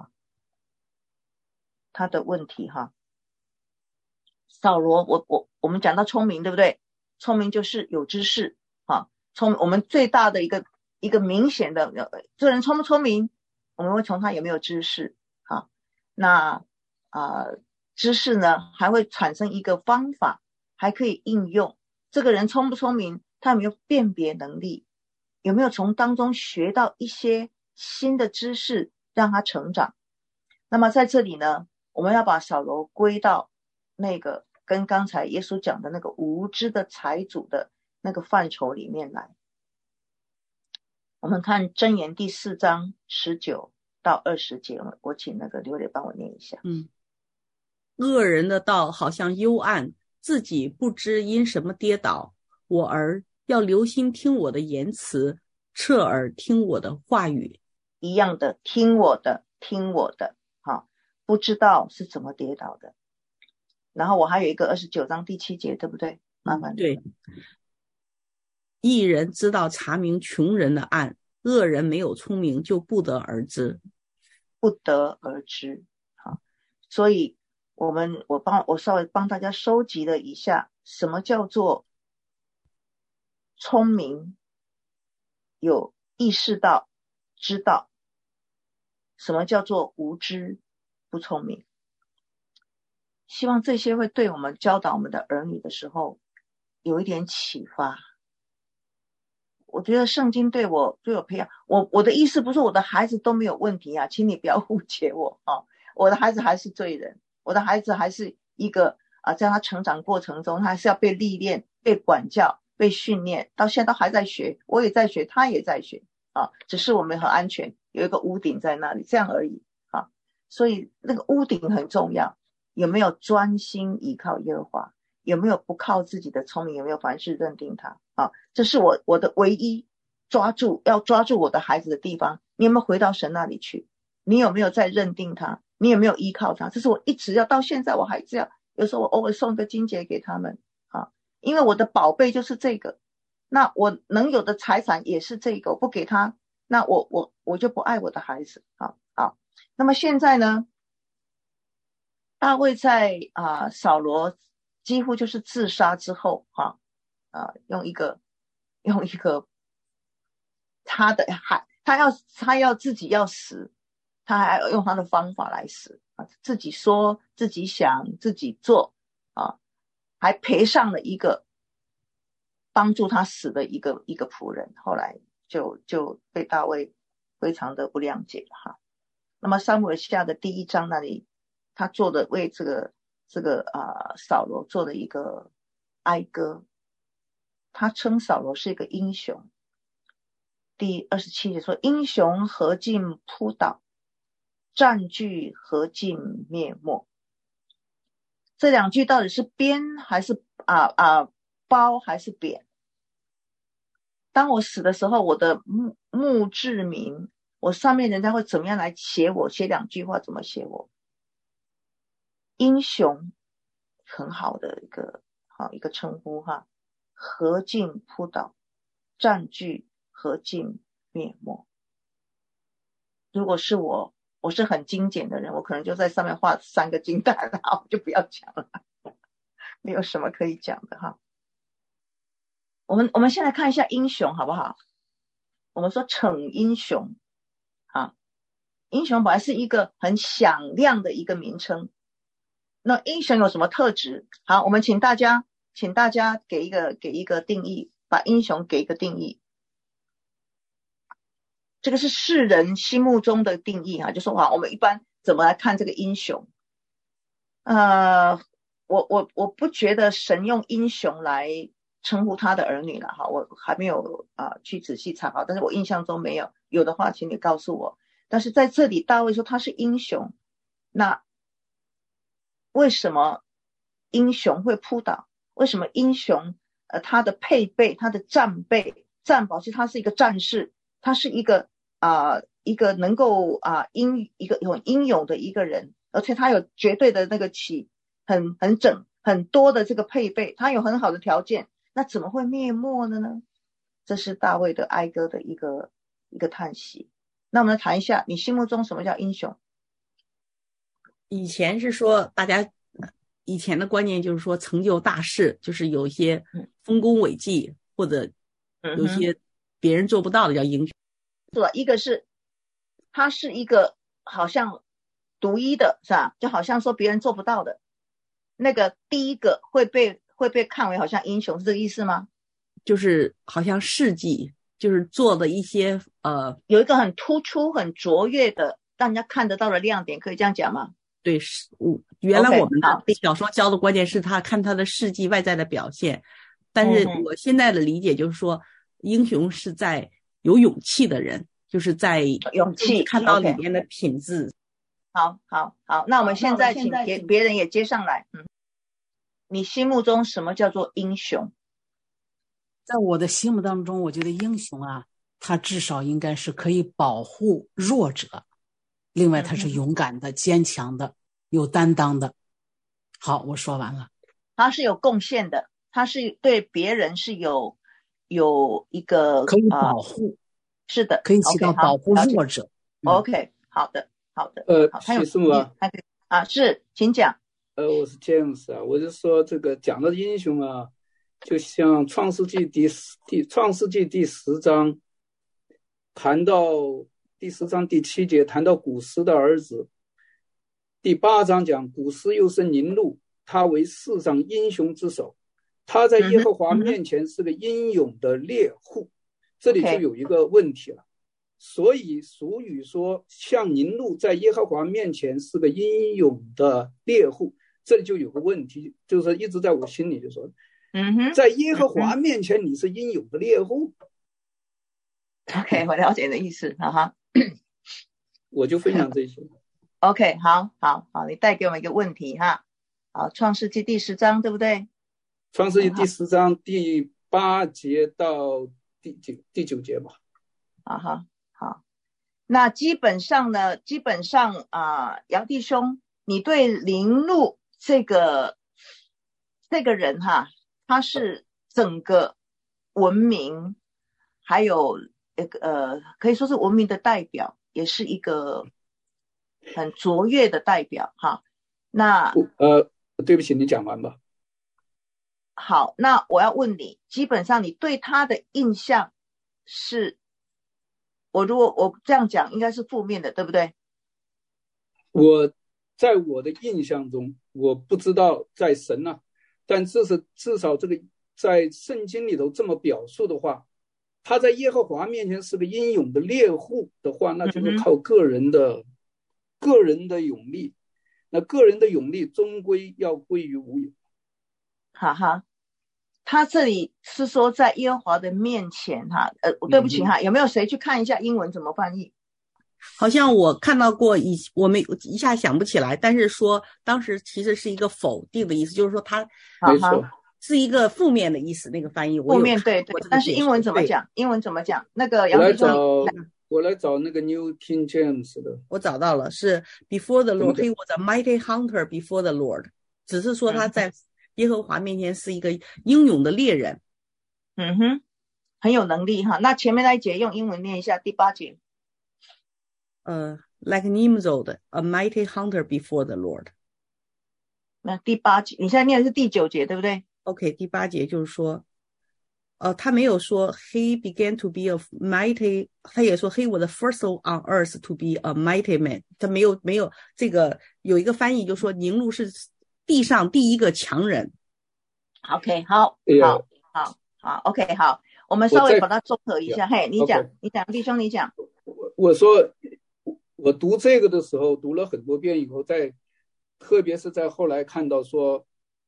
他的问题扫罗，我们讲到聪明，对不对？聪明就是有知识我们最大的一个明显的这人聪不聪明，我们会从他有没有知识那知识呢还会产生一个方法，还可以应用。这个人聪不聪明，他有没有辨别能力，有没有从当中学到一些新的知识让他成长。那么在这里呢，我们要把扫罗归到那个跟刚才耶稣讲的那个无知的财主的那个范畴里面来。我们看箴言第4章19到20节，我请那个刘磊帮我念一下。 恶人的道好像幽暗，自己不知因什么跌倒。我儿，要留心听我的言辞，侧耳听我的话语。 一样的，听我的，听我的，不知道是怎么跌倒的。然后我还有一个29章第7节，对不对？麻烦。 对，义人知道查明穷人的案，恶人没有聪明就不得而知。 不得而知。所以我稍微帮大家收集了一下，什么叫做聪明，有意识到知道，什么叫做无知不聪明。希望这些会对我们教导我们的儿女的时候有一点启发。我觉得圣经对我培养，我的意思不是我的孩子都没有问题啊，请你不要误解我我的孩子还是罪人，我的孩子还是一个在他成长过程中，他还是要被历练、被管教、被训练，到现在都还在学，我也在学，他也在学只是我们很安全，有一个屋顶在那里，这样而已所以那个屋顶很重要，有没有专心依靠耶和华，有没有不靠自己的聪明，有没有凡事认定他这是我的唯一要抓住我的孩子的地方。你有没有回到神那里去？你有没有在认定他？你有没有依靠他？这是我一直要到现在，我还是要有时候我偶尔送个经节给他们因为我的宝贝就是这个，那我能有的财产也是这个，我不给他，那我就不爱我的孩子那么现在呢，大卫在扫罗几乎就是自杀之后用一个他要自己要死，他还要用他的方法来死自己说自己想自己做还赔上了一个帮助他死的一个仆人，后来就被大卫非常的不谅解那么撒母耳记下的第1章那里，他做的为这个扫罗做的一个哀歌，他称扫罗是一个英雄。第27节说，英雄何尽扑倒，占据何尽灭没。这两句到底是编还是褒还是贬？当我死的时候，我的墓志铭，我上面人家会怎么样来写我？写2句话怎么写我？英雄很好的一个称呼何尽扑倒，占据何尽灭没。如果是我是很精简的人，我可能就在上面画3个金蛋我就不要讲了，没有什么可以讲的我们先来看一下英雄好不好？我们说逞英雄英雄本来是一个很响亮的一个名称，那英雄有什么特质？好，我们请大家给一个定义，把英雄给一个定义。这个是世人心目中的定义就说我们一般怎么来看这个英雄？我不觉得神用英雄来称呼他的儿女了我还没有去仔细查但是我印象中没有，有的话请你告诉我。但是在这里大卫说他是英雄，那为什么英雄会扑倒？为什么英雄他的配备，他的战宝，其实他是一个战士，他是一个能够一个有英勇的一个人，而且他有绝对的那个很多的这个配备，他有很好的条件，那怎么会灭没了呢？这是大卫的哀歌的一个叹息。那我们来谈一下，你心目中什么叫英雄？ 以前是说以前的观念就是说成就大事，就是有一些丰功伟绩，或者有些别人做不到的叫英雄。 是吧？一个是他是一个好像独一的，是吧？就好像说别人做不到的，那个第一个会被看为好像英雄，是这个意思吗？ 就是好像事迹，就是做的一些有一个很突出很卓越的让人家看得到的亮点，可以这样讲吗？ 对，原来我们的小说教的观念是他看他的事迹外在的表现， 但是我现在的理解就是说，英雄是在有勇气的人，就是在勇气看到里面的品质。 好，那我们现在请别人也接上来。你心目中什么叫做英雄？ 在我的心目当中，我觉得英雄啊，他至少应该是可以保护弱者，另外他是勇敢的、坚强的、有担当的。好，我说完了。 他是有贡献的，他是对别人是有一个可以保护， 是的， 可以起到保护弱者。 OK， 好的。 许师母啊，是，请讲。 我是 James 啊，我就说这个讲到英雄啊，就像创世纪第10章谈到第10章第7节谈到古斯的儿子，第8章讲古斯又生宁录，他为世上英雄之首，他在耶和华面前是个英勇的猎户。这里就有一个问题了，所以俗语说像宁录在耶和华面前是个英勇的猎户，这里就有个问题，就是一直在我心里就说，在耶和华面前你是英勇的猎户。 OK， 我了解你的意思。 我就分享这些。 OK， 好，你带给我们一个问题哈。好，创世纪第10章对不对？ 创世纪第10章第8节到第9节吧。 好，那基本上杨弟兄，你对宁录这个人哈，他是整个文明，还有可以说是文明的代表，也是一个很卓越的代表哈。那对不起，你讲完吧。 好，那我要问你，基本上你对他的印象是，如果我这样讲应该是负面的，对不对？ 我在我的印象中，我不知道在神啊，但至少这个在圣经里头这么表述的话，他在耶和华面前是个英勇的猎户的话，那就是靠个人的勇力，那个人的勇力终归要归于无有。 他这里是说在耶和华的面前哈，对不起哈，有没有谁去看一下英文怎么翻译？ 好像我看到过，我没一下想不起来，但是说当时其实是一个否定的意思，就是说他没错是一个负面的意思，那个翻译负面对，但是英文怎么讲？那个杨弟兄， 我来找那个 New King James 的， 我找到了，是 Before the Lord, he was a mighty hunter before the Lord， 只是说他在耶和华面前是一个英勇的猎人。 很有能力哈。那前面那一节用英文念一下，第8节。 Like Nimrod, a mighty hunter before the Lord。 那第8节，你现在念的是第9节对不对？ OK， 第8节就是说他没有说 he began to be a mighty， 他也说 he was the first on earth to be a mighty man， 他没有这个，有一个翻译就说宁录是地上第一个强人。 OK， 好 OK， 好，我们稍微把它综合一下。嘿，你讲弟兄你讲。 我说我读这个的时候读了很多遍以后，特别是在后来看到说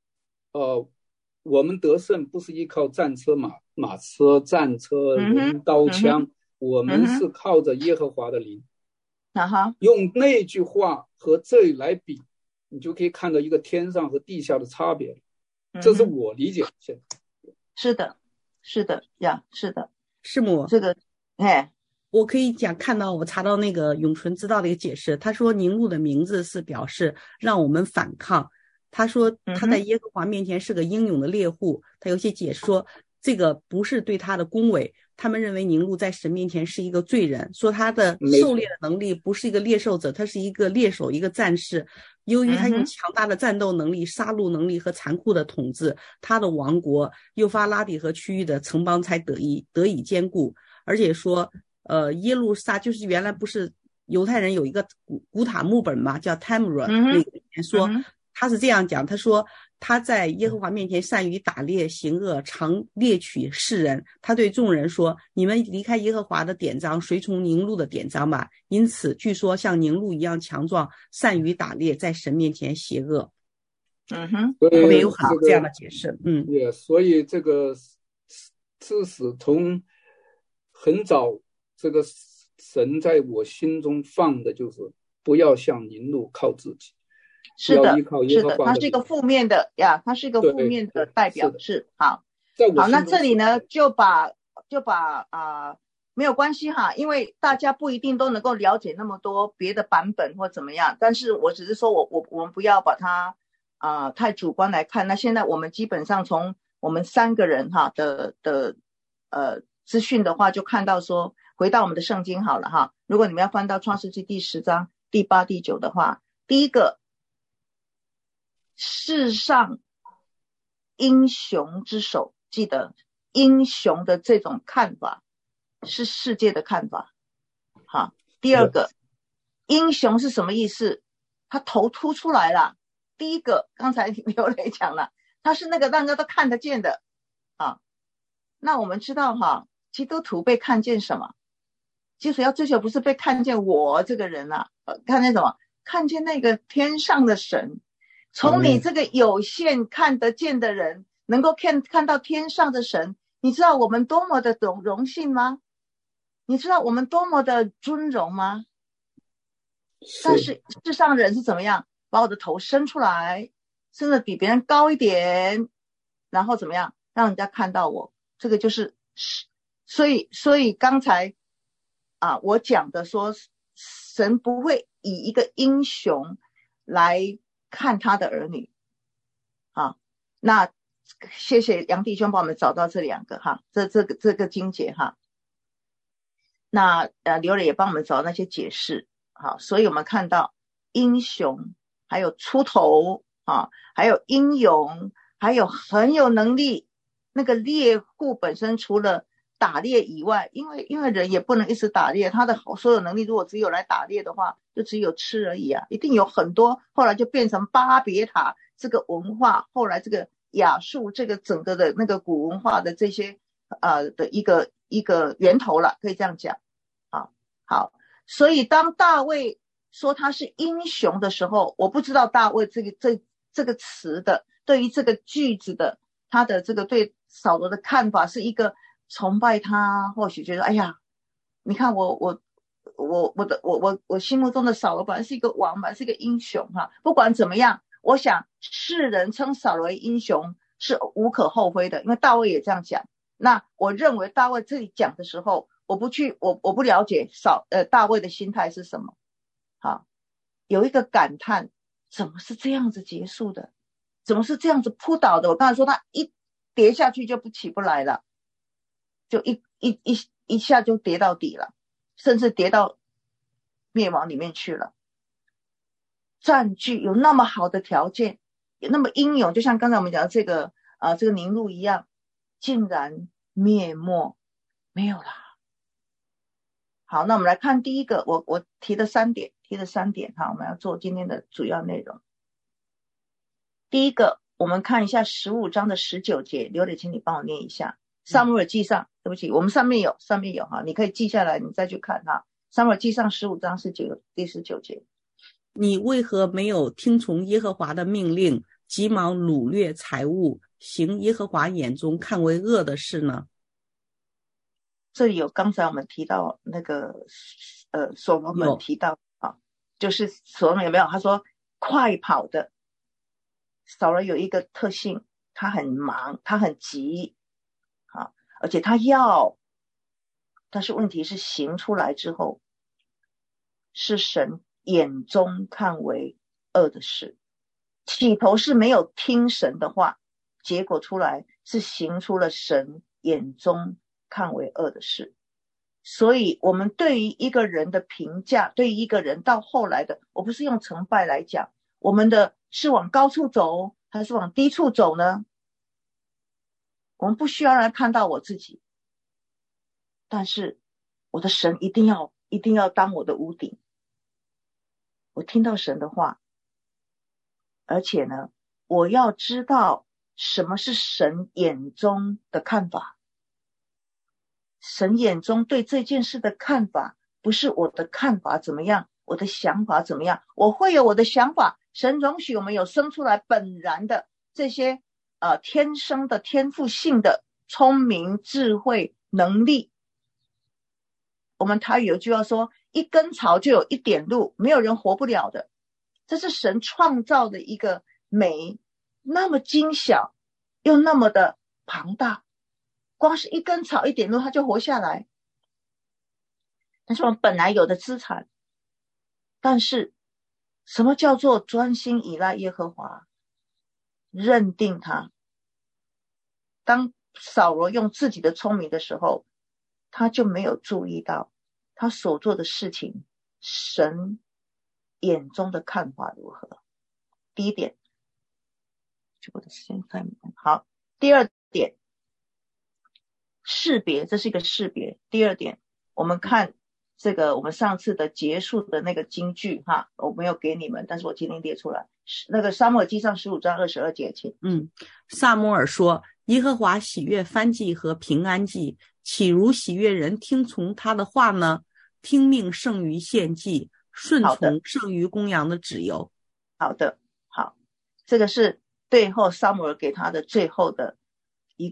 我们得胜不是依靠战车马车战车人刀枪，我们是靠着耶和华的灵。用那句话和这里来比，你就可以看到一个天上和地下的差别。这是我理解。 是的呀，是的。 师母， 这个我可以看到我查到那个永存之道的一个解释，他说宁录的名字是表示让我们反抗，他说他在耶和华面前是个英勇的猎户。他有些解说这个不是对他的恭维，他们认为宁录在神面前是一个罪人，说他的狩猎的能力不是一个猎兽者，他是一个猎手，一个战士。由于他用强大的战斗能力、杀戮能力和残酷的统治，他的王国幼发拉底河区域的城邦才得以坚固。而且说耶路撒就是原来不是犹太人有一个古塔木本嘛，叫 Tamra， 那个里面说他是这样讲，他说他在耶和华面前善于打猎行恶，常猎取世人。他对众人说，你们离开耶和华的典章，随从宁录的典章吧。因此据说像宁录一样强壮，善于打猎，在神面前邪恶。 所以特别有这个这样的解释。 也所以这个自始从很早，这个神在我心中放的就是不要向邻路靠自己， 是的， 要依靠耶和华的它是一个负面的呀，它是一个负面的代表式。好，那这里呢就把没有关系哈，因为大家不一定都能够了解那么多别的版本或怎么样，但是我只是说我们不要把它太主观来看。那现在我们基本上从我们3个人哈的资讯的话，就看到说，回到我们的圣经好了哈。如果你们要翻到创世纪第10章第8、第9的话，第一个，世上英雄之首，记得英雄的这种看法是世界的看法。好，第二个，英雄是什么意思？他头凸出来了。第一个，刚才刘磊讲了，他是那个大家都看得见的啊。那我们知道哈，基督徒被看见什么？就是要追求不是被看见我这个人啊，看见什么？看见那个天上的神。从你这个有限看得见的人，能够看到天上的神，你知道我们多么的荣幸吗？你知道我们多么的尊荣吗？但是世上人是怎么样？把我的头伸出来，伸得比别人高一点，然后怎么样让人家看到我？这个就是所以刚才我讲的说，神不会以一个英雄来看他的儿女。那谢谢杨弟兄帮我们找到这2个哈，这个经节哈。那刘磊也帮我们找到那些解释。好，所以我们看到英雄，还有出头还有英勇，还有很有能力。那个猎户本身除了打猎以外，因为人也不能一直打猎，他的所有能力如果只有来打猎的话，就只有吃而已啊，一定有很多。后来就变成巴别塔这个文化，后来这个亚述这个整个的那个古文化的这些的一个源头了，可以这样讲。好，所以当大卫说他是英雄的时候，我不知道大卫这个词的对于这个句子的他的这个对扫罗的看法是一个崇拜他，或许觉得哎呀，你看我心目中的扫罗本来是一个王，本来是一个英雄哈。不管怎么样，我想世人称扫罗为英雄是无可厚非的，因为大卫也这样讲。那我认为大卫这里讲的时候，我不了解大卫的心态是什么。好，有一个感叹，怎么是这样子结束的？怎么是这样子扑倒的？我刚才说他一跌下去就起不来了，就一下就跌到底了，甚至跌到灭亡里面去了。占据有那么好的条件，有那么英勇，就像刚才我们讲的这个宁录一样，竟然灭没没有了。好，那我们来看第一个，我提的3点哈，我们要做今天的主要内容。第一个，我们看一下15章的19节，刘磊，请你帮我念一下。撒母耳记上，对不起，我们上面有哈，你可以记下来，你再去看哈。撒母耳记上15章第19节。 你为何没有听从耶和华的命令，急忙掳掠财物，行耶和华眼中看为恶的事呢？ 这里有刚才我们提到那个所罗门提到就是所罗门有没有？他说快跑的扫罗有一个特性，他很忙，他很急而且他要，但是问题是行出来之后是神眼中看为恶的事。起头是没有听神的话，结果出来是行出了神眼中看为恶的事。所以我们对于一个人的评价，对于一个人到后来的，我不是用成败来讲，我们的是往高处走还是往低处走呢？我们不需要让他看到我自己，但是我的神一定要当我的屋顶。我听到神的话，而且呢，我要知道什么是神眼中的看法。神眼中对这件事的看法，不是我的看法怎么样，我的想法怎么样。我会有我的想法， 神容许我们有生出来本然的这些天生的天赋性的聪明智慧能力。我们台语有句话说，一根草就有一点露，没有人活不了的。这是神创造的一个美，那么精小又那么的庞大，光是一根草一点露它就活下来。但是我们本来有的资产，但是什么叫做专心依赖耶和华，认定他？当扫罗用自己的聪明的时候，他就没有注意到他所做的事情神眼中的看法如何。第一点，我的时间太满。好，第二点，识别，这是一个识别。第二点，我们看这个我们上次的结束的那个金句哈，我没有给你们，但是我今天列出来，那个撒母耳记上15章22节，请。 撒母耳说，耶和华喜悦燔祭和平安祭，岂如喜悦人听从他的话呢？听命胜于献祭，顺从胜于公羊的脂油。 好的，好，这个是最后撒母耳给他的最后的一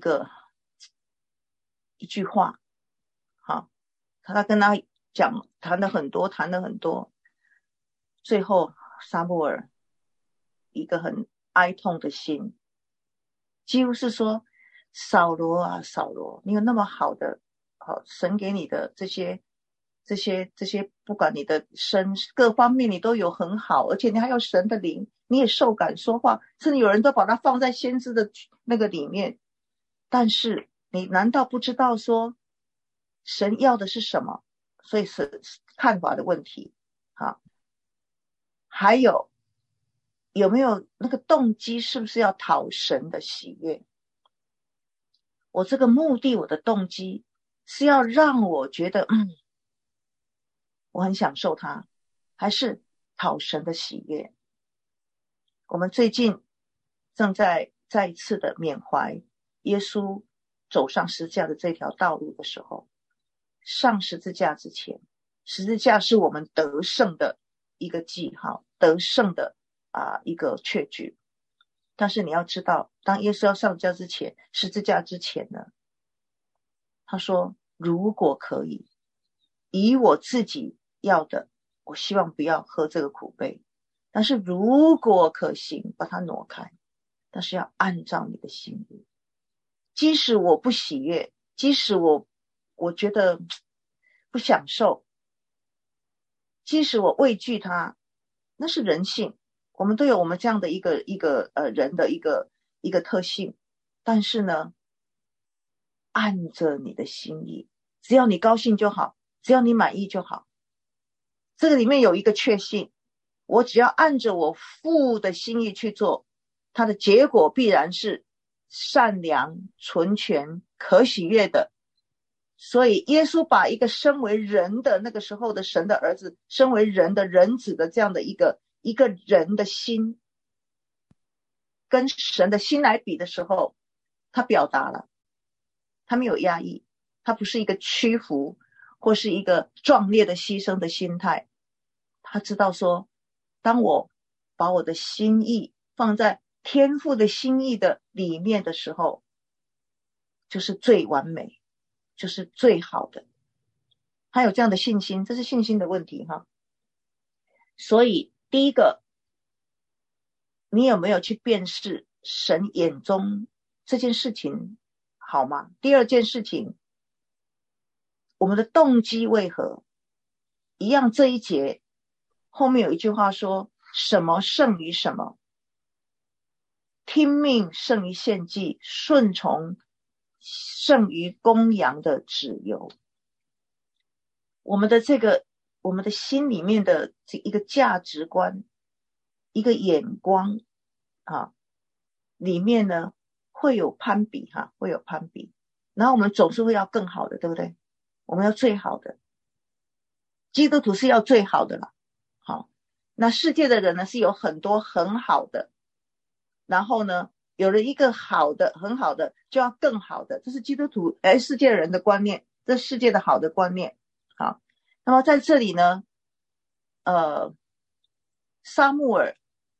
句话。好，他跟他讲，谈了很多，最后撒母耳一个很哀痛的心，几乎是说，扫罗啊扫罗，你有那么好的神给你的这些不管你的身各方面你都有很好，而且你还有神的灵，你也受感说话，甚至有人都把它放在先知的那个里面，但是你难道不知道说神要的是什么？所以是看法的问题。好，还有没有那个动机，是不是要讨神的喜悦？我这个目的，我的动机是要让我觉得我很享受它，还是讨神的喜悦？我们最近正在再一次的缅怀耶稣走上十字架的这条道路的时候，上十字架之前，十字架是我们得胜的一个记号，得胜的一个确据。但是你要知道，当耶稣要上十字架之前呢，他说如果可以，以我自己要的，我希望不要喝这个苦杯，但是如果可行，把它挪开，但是要按照你的心意。即使我不喜悦，即使我觉得不享受，即使我畏惧它，那是人性，我们都有我们这样的一个人的一个特性。但是呢，按着你的心意，只要你高兴就好，只要你满意就好。这个里面有一个确信，我只要按着我父的心意去做，它的结果必然是善良、纯全、可喜悦的。所以耶稣把一个身为人的那个时候的神的儿子，身为人的人子的这样的一个人的心，跟神的心来比的时候，他表达了，他没有压抑，他不是一个屈服或是一个壮烈的牺牲的心态。他知道说，当我把我的心意放在天父的心意的里面的时候，就是最完美，就是最好的。他有这样的信心，这是信心的问题哈。所以第一个，你有没有去辨识神眼中这件事情好吗？第二件事情，我们的动机为何？一样，这一节后面有一句话说，什么胜于什么？听命胜于献祭，顺从胜于公羊的脂油。我们的心里面的这一个价值观，一个眼光里面呢会有攀比会有攀比。然后我们总是会要更好的，对不对？我们要最好的。基督徒是要最好的啦。好，那世界的人呢是有很多很好的，然后呢有了一个好的很好的就要更好的，这是基督徒世界人的观念，这是世界的好的观念。好，那么在这里呢撒母耳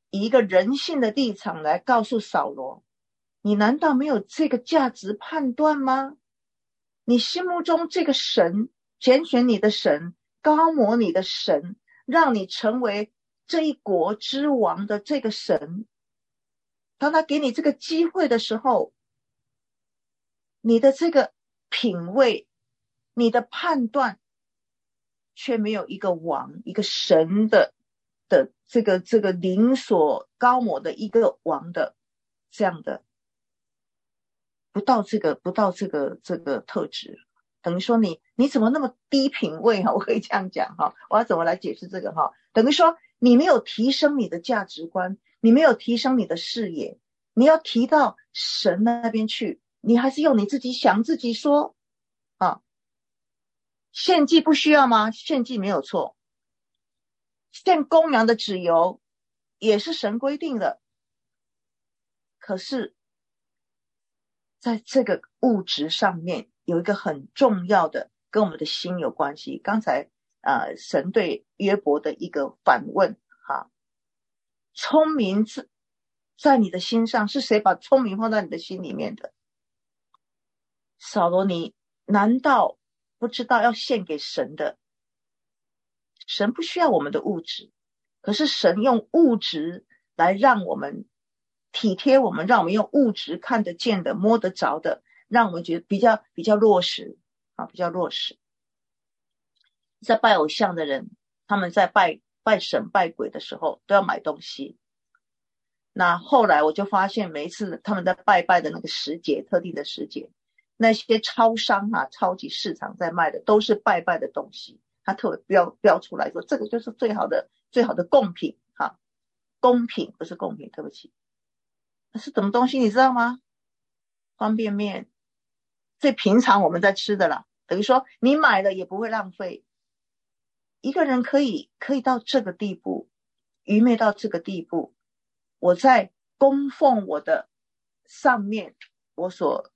以一个人性的立场来告诉扫罗，你难道没有这个价值判断吗？你心目中这个神，拣选你的神，高摩你的神，让你成为这一国之王的这个神，当他给你这个机会的时候，你的这个品味，你的判断却没有一个王，一个神的这个灵所高摩的一个王的这样的，不到这个特质，等于说你怎么那么低品位我可以这样讲我要怎么来解释这个等于说你没有提升你的价值观，你没有提升你的视野，你要提到神那边去，你还是用你自己想自己说献祭不需要吗？献祭没有错，献公羊的脂油也是神规定的，可是在这个物质上面有一个很重要的跟我们的心有关系。刚才神对约伯的一个反问聪明在你的心上，是谁把聪明放在你的心里面的？扫罗，你难道不知道要献给神的？神不需要我们的物质，可是神用物质来让我们体贴我们，让我们用物质看得见的摸得着的，让我们觉得比较落实比较落实。在拜偶像的人，他们在拜神拜鬼的时候都要买东西，那后来我就发现每一次他们在拜的那个时节，特定的时节，那些超商超级市场在卖的都是拜的东西，他特别标出来说这个就是最好的贡品公品不是贡品，对不起，那是什么东西你知道吗？方便面，最平常我们在吃的啦，等于说你买了也不会浪费。一个人可以到这个地步，愚昧到这个地步，我在供奉我的上面我所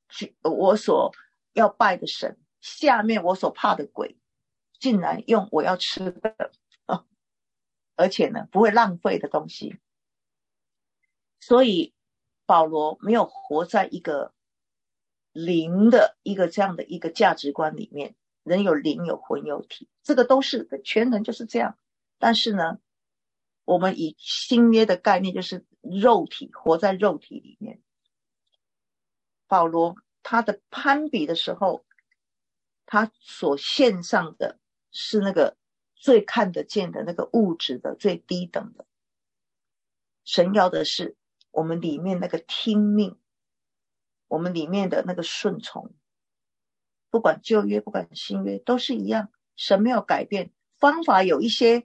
要拜的神，下面我所怕的鬼，竟然用我要吃的而且呢不会浪费的东西。所以保罗没有活在一个灵的一个这样的一个价值观里面，人有灵有魂有体，这个都是的，全人就是这样。但是呢我们以新约的概念就是肉体，活在肉体里面。保罗他的攀比的时候，他所献上的是那个最看得见的那个物质的最低等的，神要的是我们里面那个听命，我们里面的那个顺从，不管旧约不管新约都是一样，神没有改变，方法有一些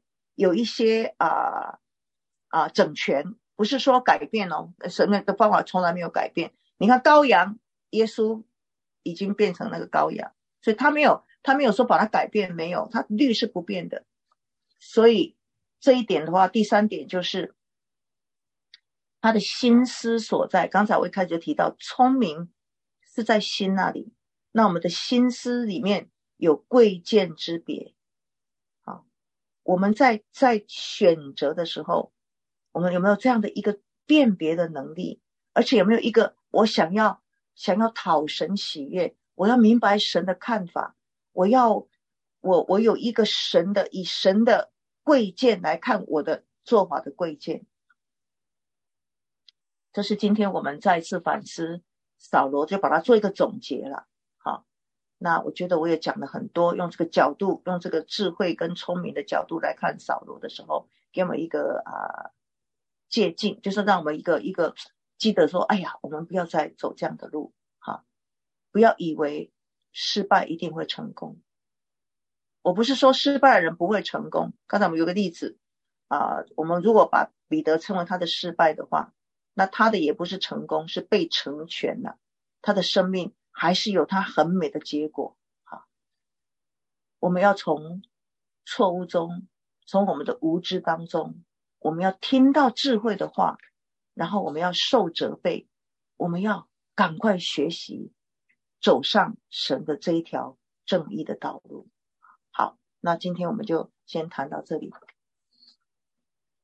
整全，不是说改变神的方法从来没有改变。你看羔羊，耶稣已经变成那个羔羊，所以他没有说把它改变，没有，他律是不变的。所以这一点的话，第三点就是他的心思所在。刚才我一开始就提到聪明是在心那里，那我们的心思里面有贵贱之别。我们在选择的时候，我们有没有这样的一个辨别的能力，而且有没有一个我想要讨神喜悦，我要明白神的看法，我有一个以神的贵贱来看我的做法的贵贱。这是今天我们再一次反思扫罗，就把它做一个总结了。好，那我觉得我也讲了很多，用这个角度，用这个智慧跟聪明的角度来看扫罗的时候，给我们一个借鉴，就是让我们一个记得说，哎呀，我们不要再走这样的路，不要以为失败一定会成功。我不是说失败的人不会成功，刚才我们有个例子我们如果把彼得称为他的失败的话，那他的也不是成功，是被成全了，他的生命还是有他很美的结果。我们要从错误中，从我们的无知当中，我们要听到智慧的话，然后我们要受责备，我们要赶快学习走上神的这一条正义的道路。好，那今天我们就先谈到这里。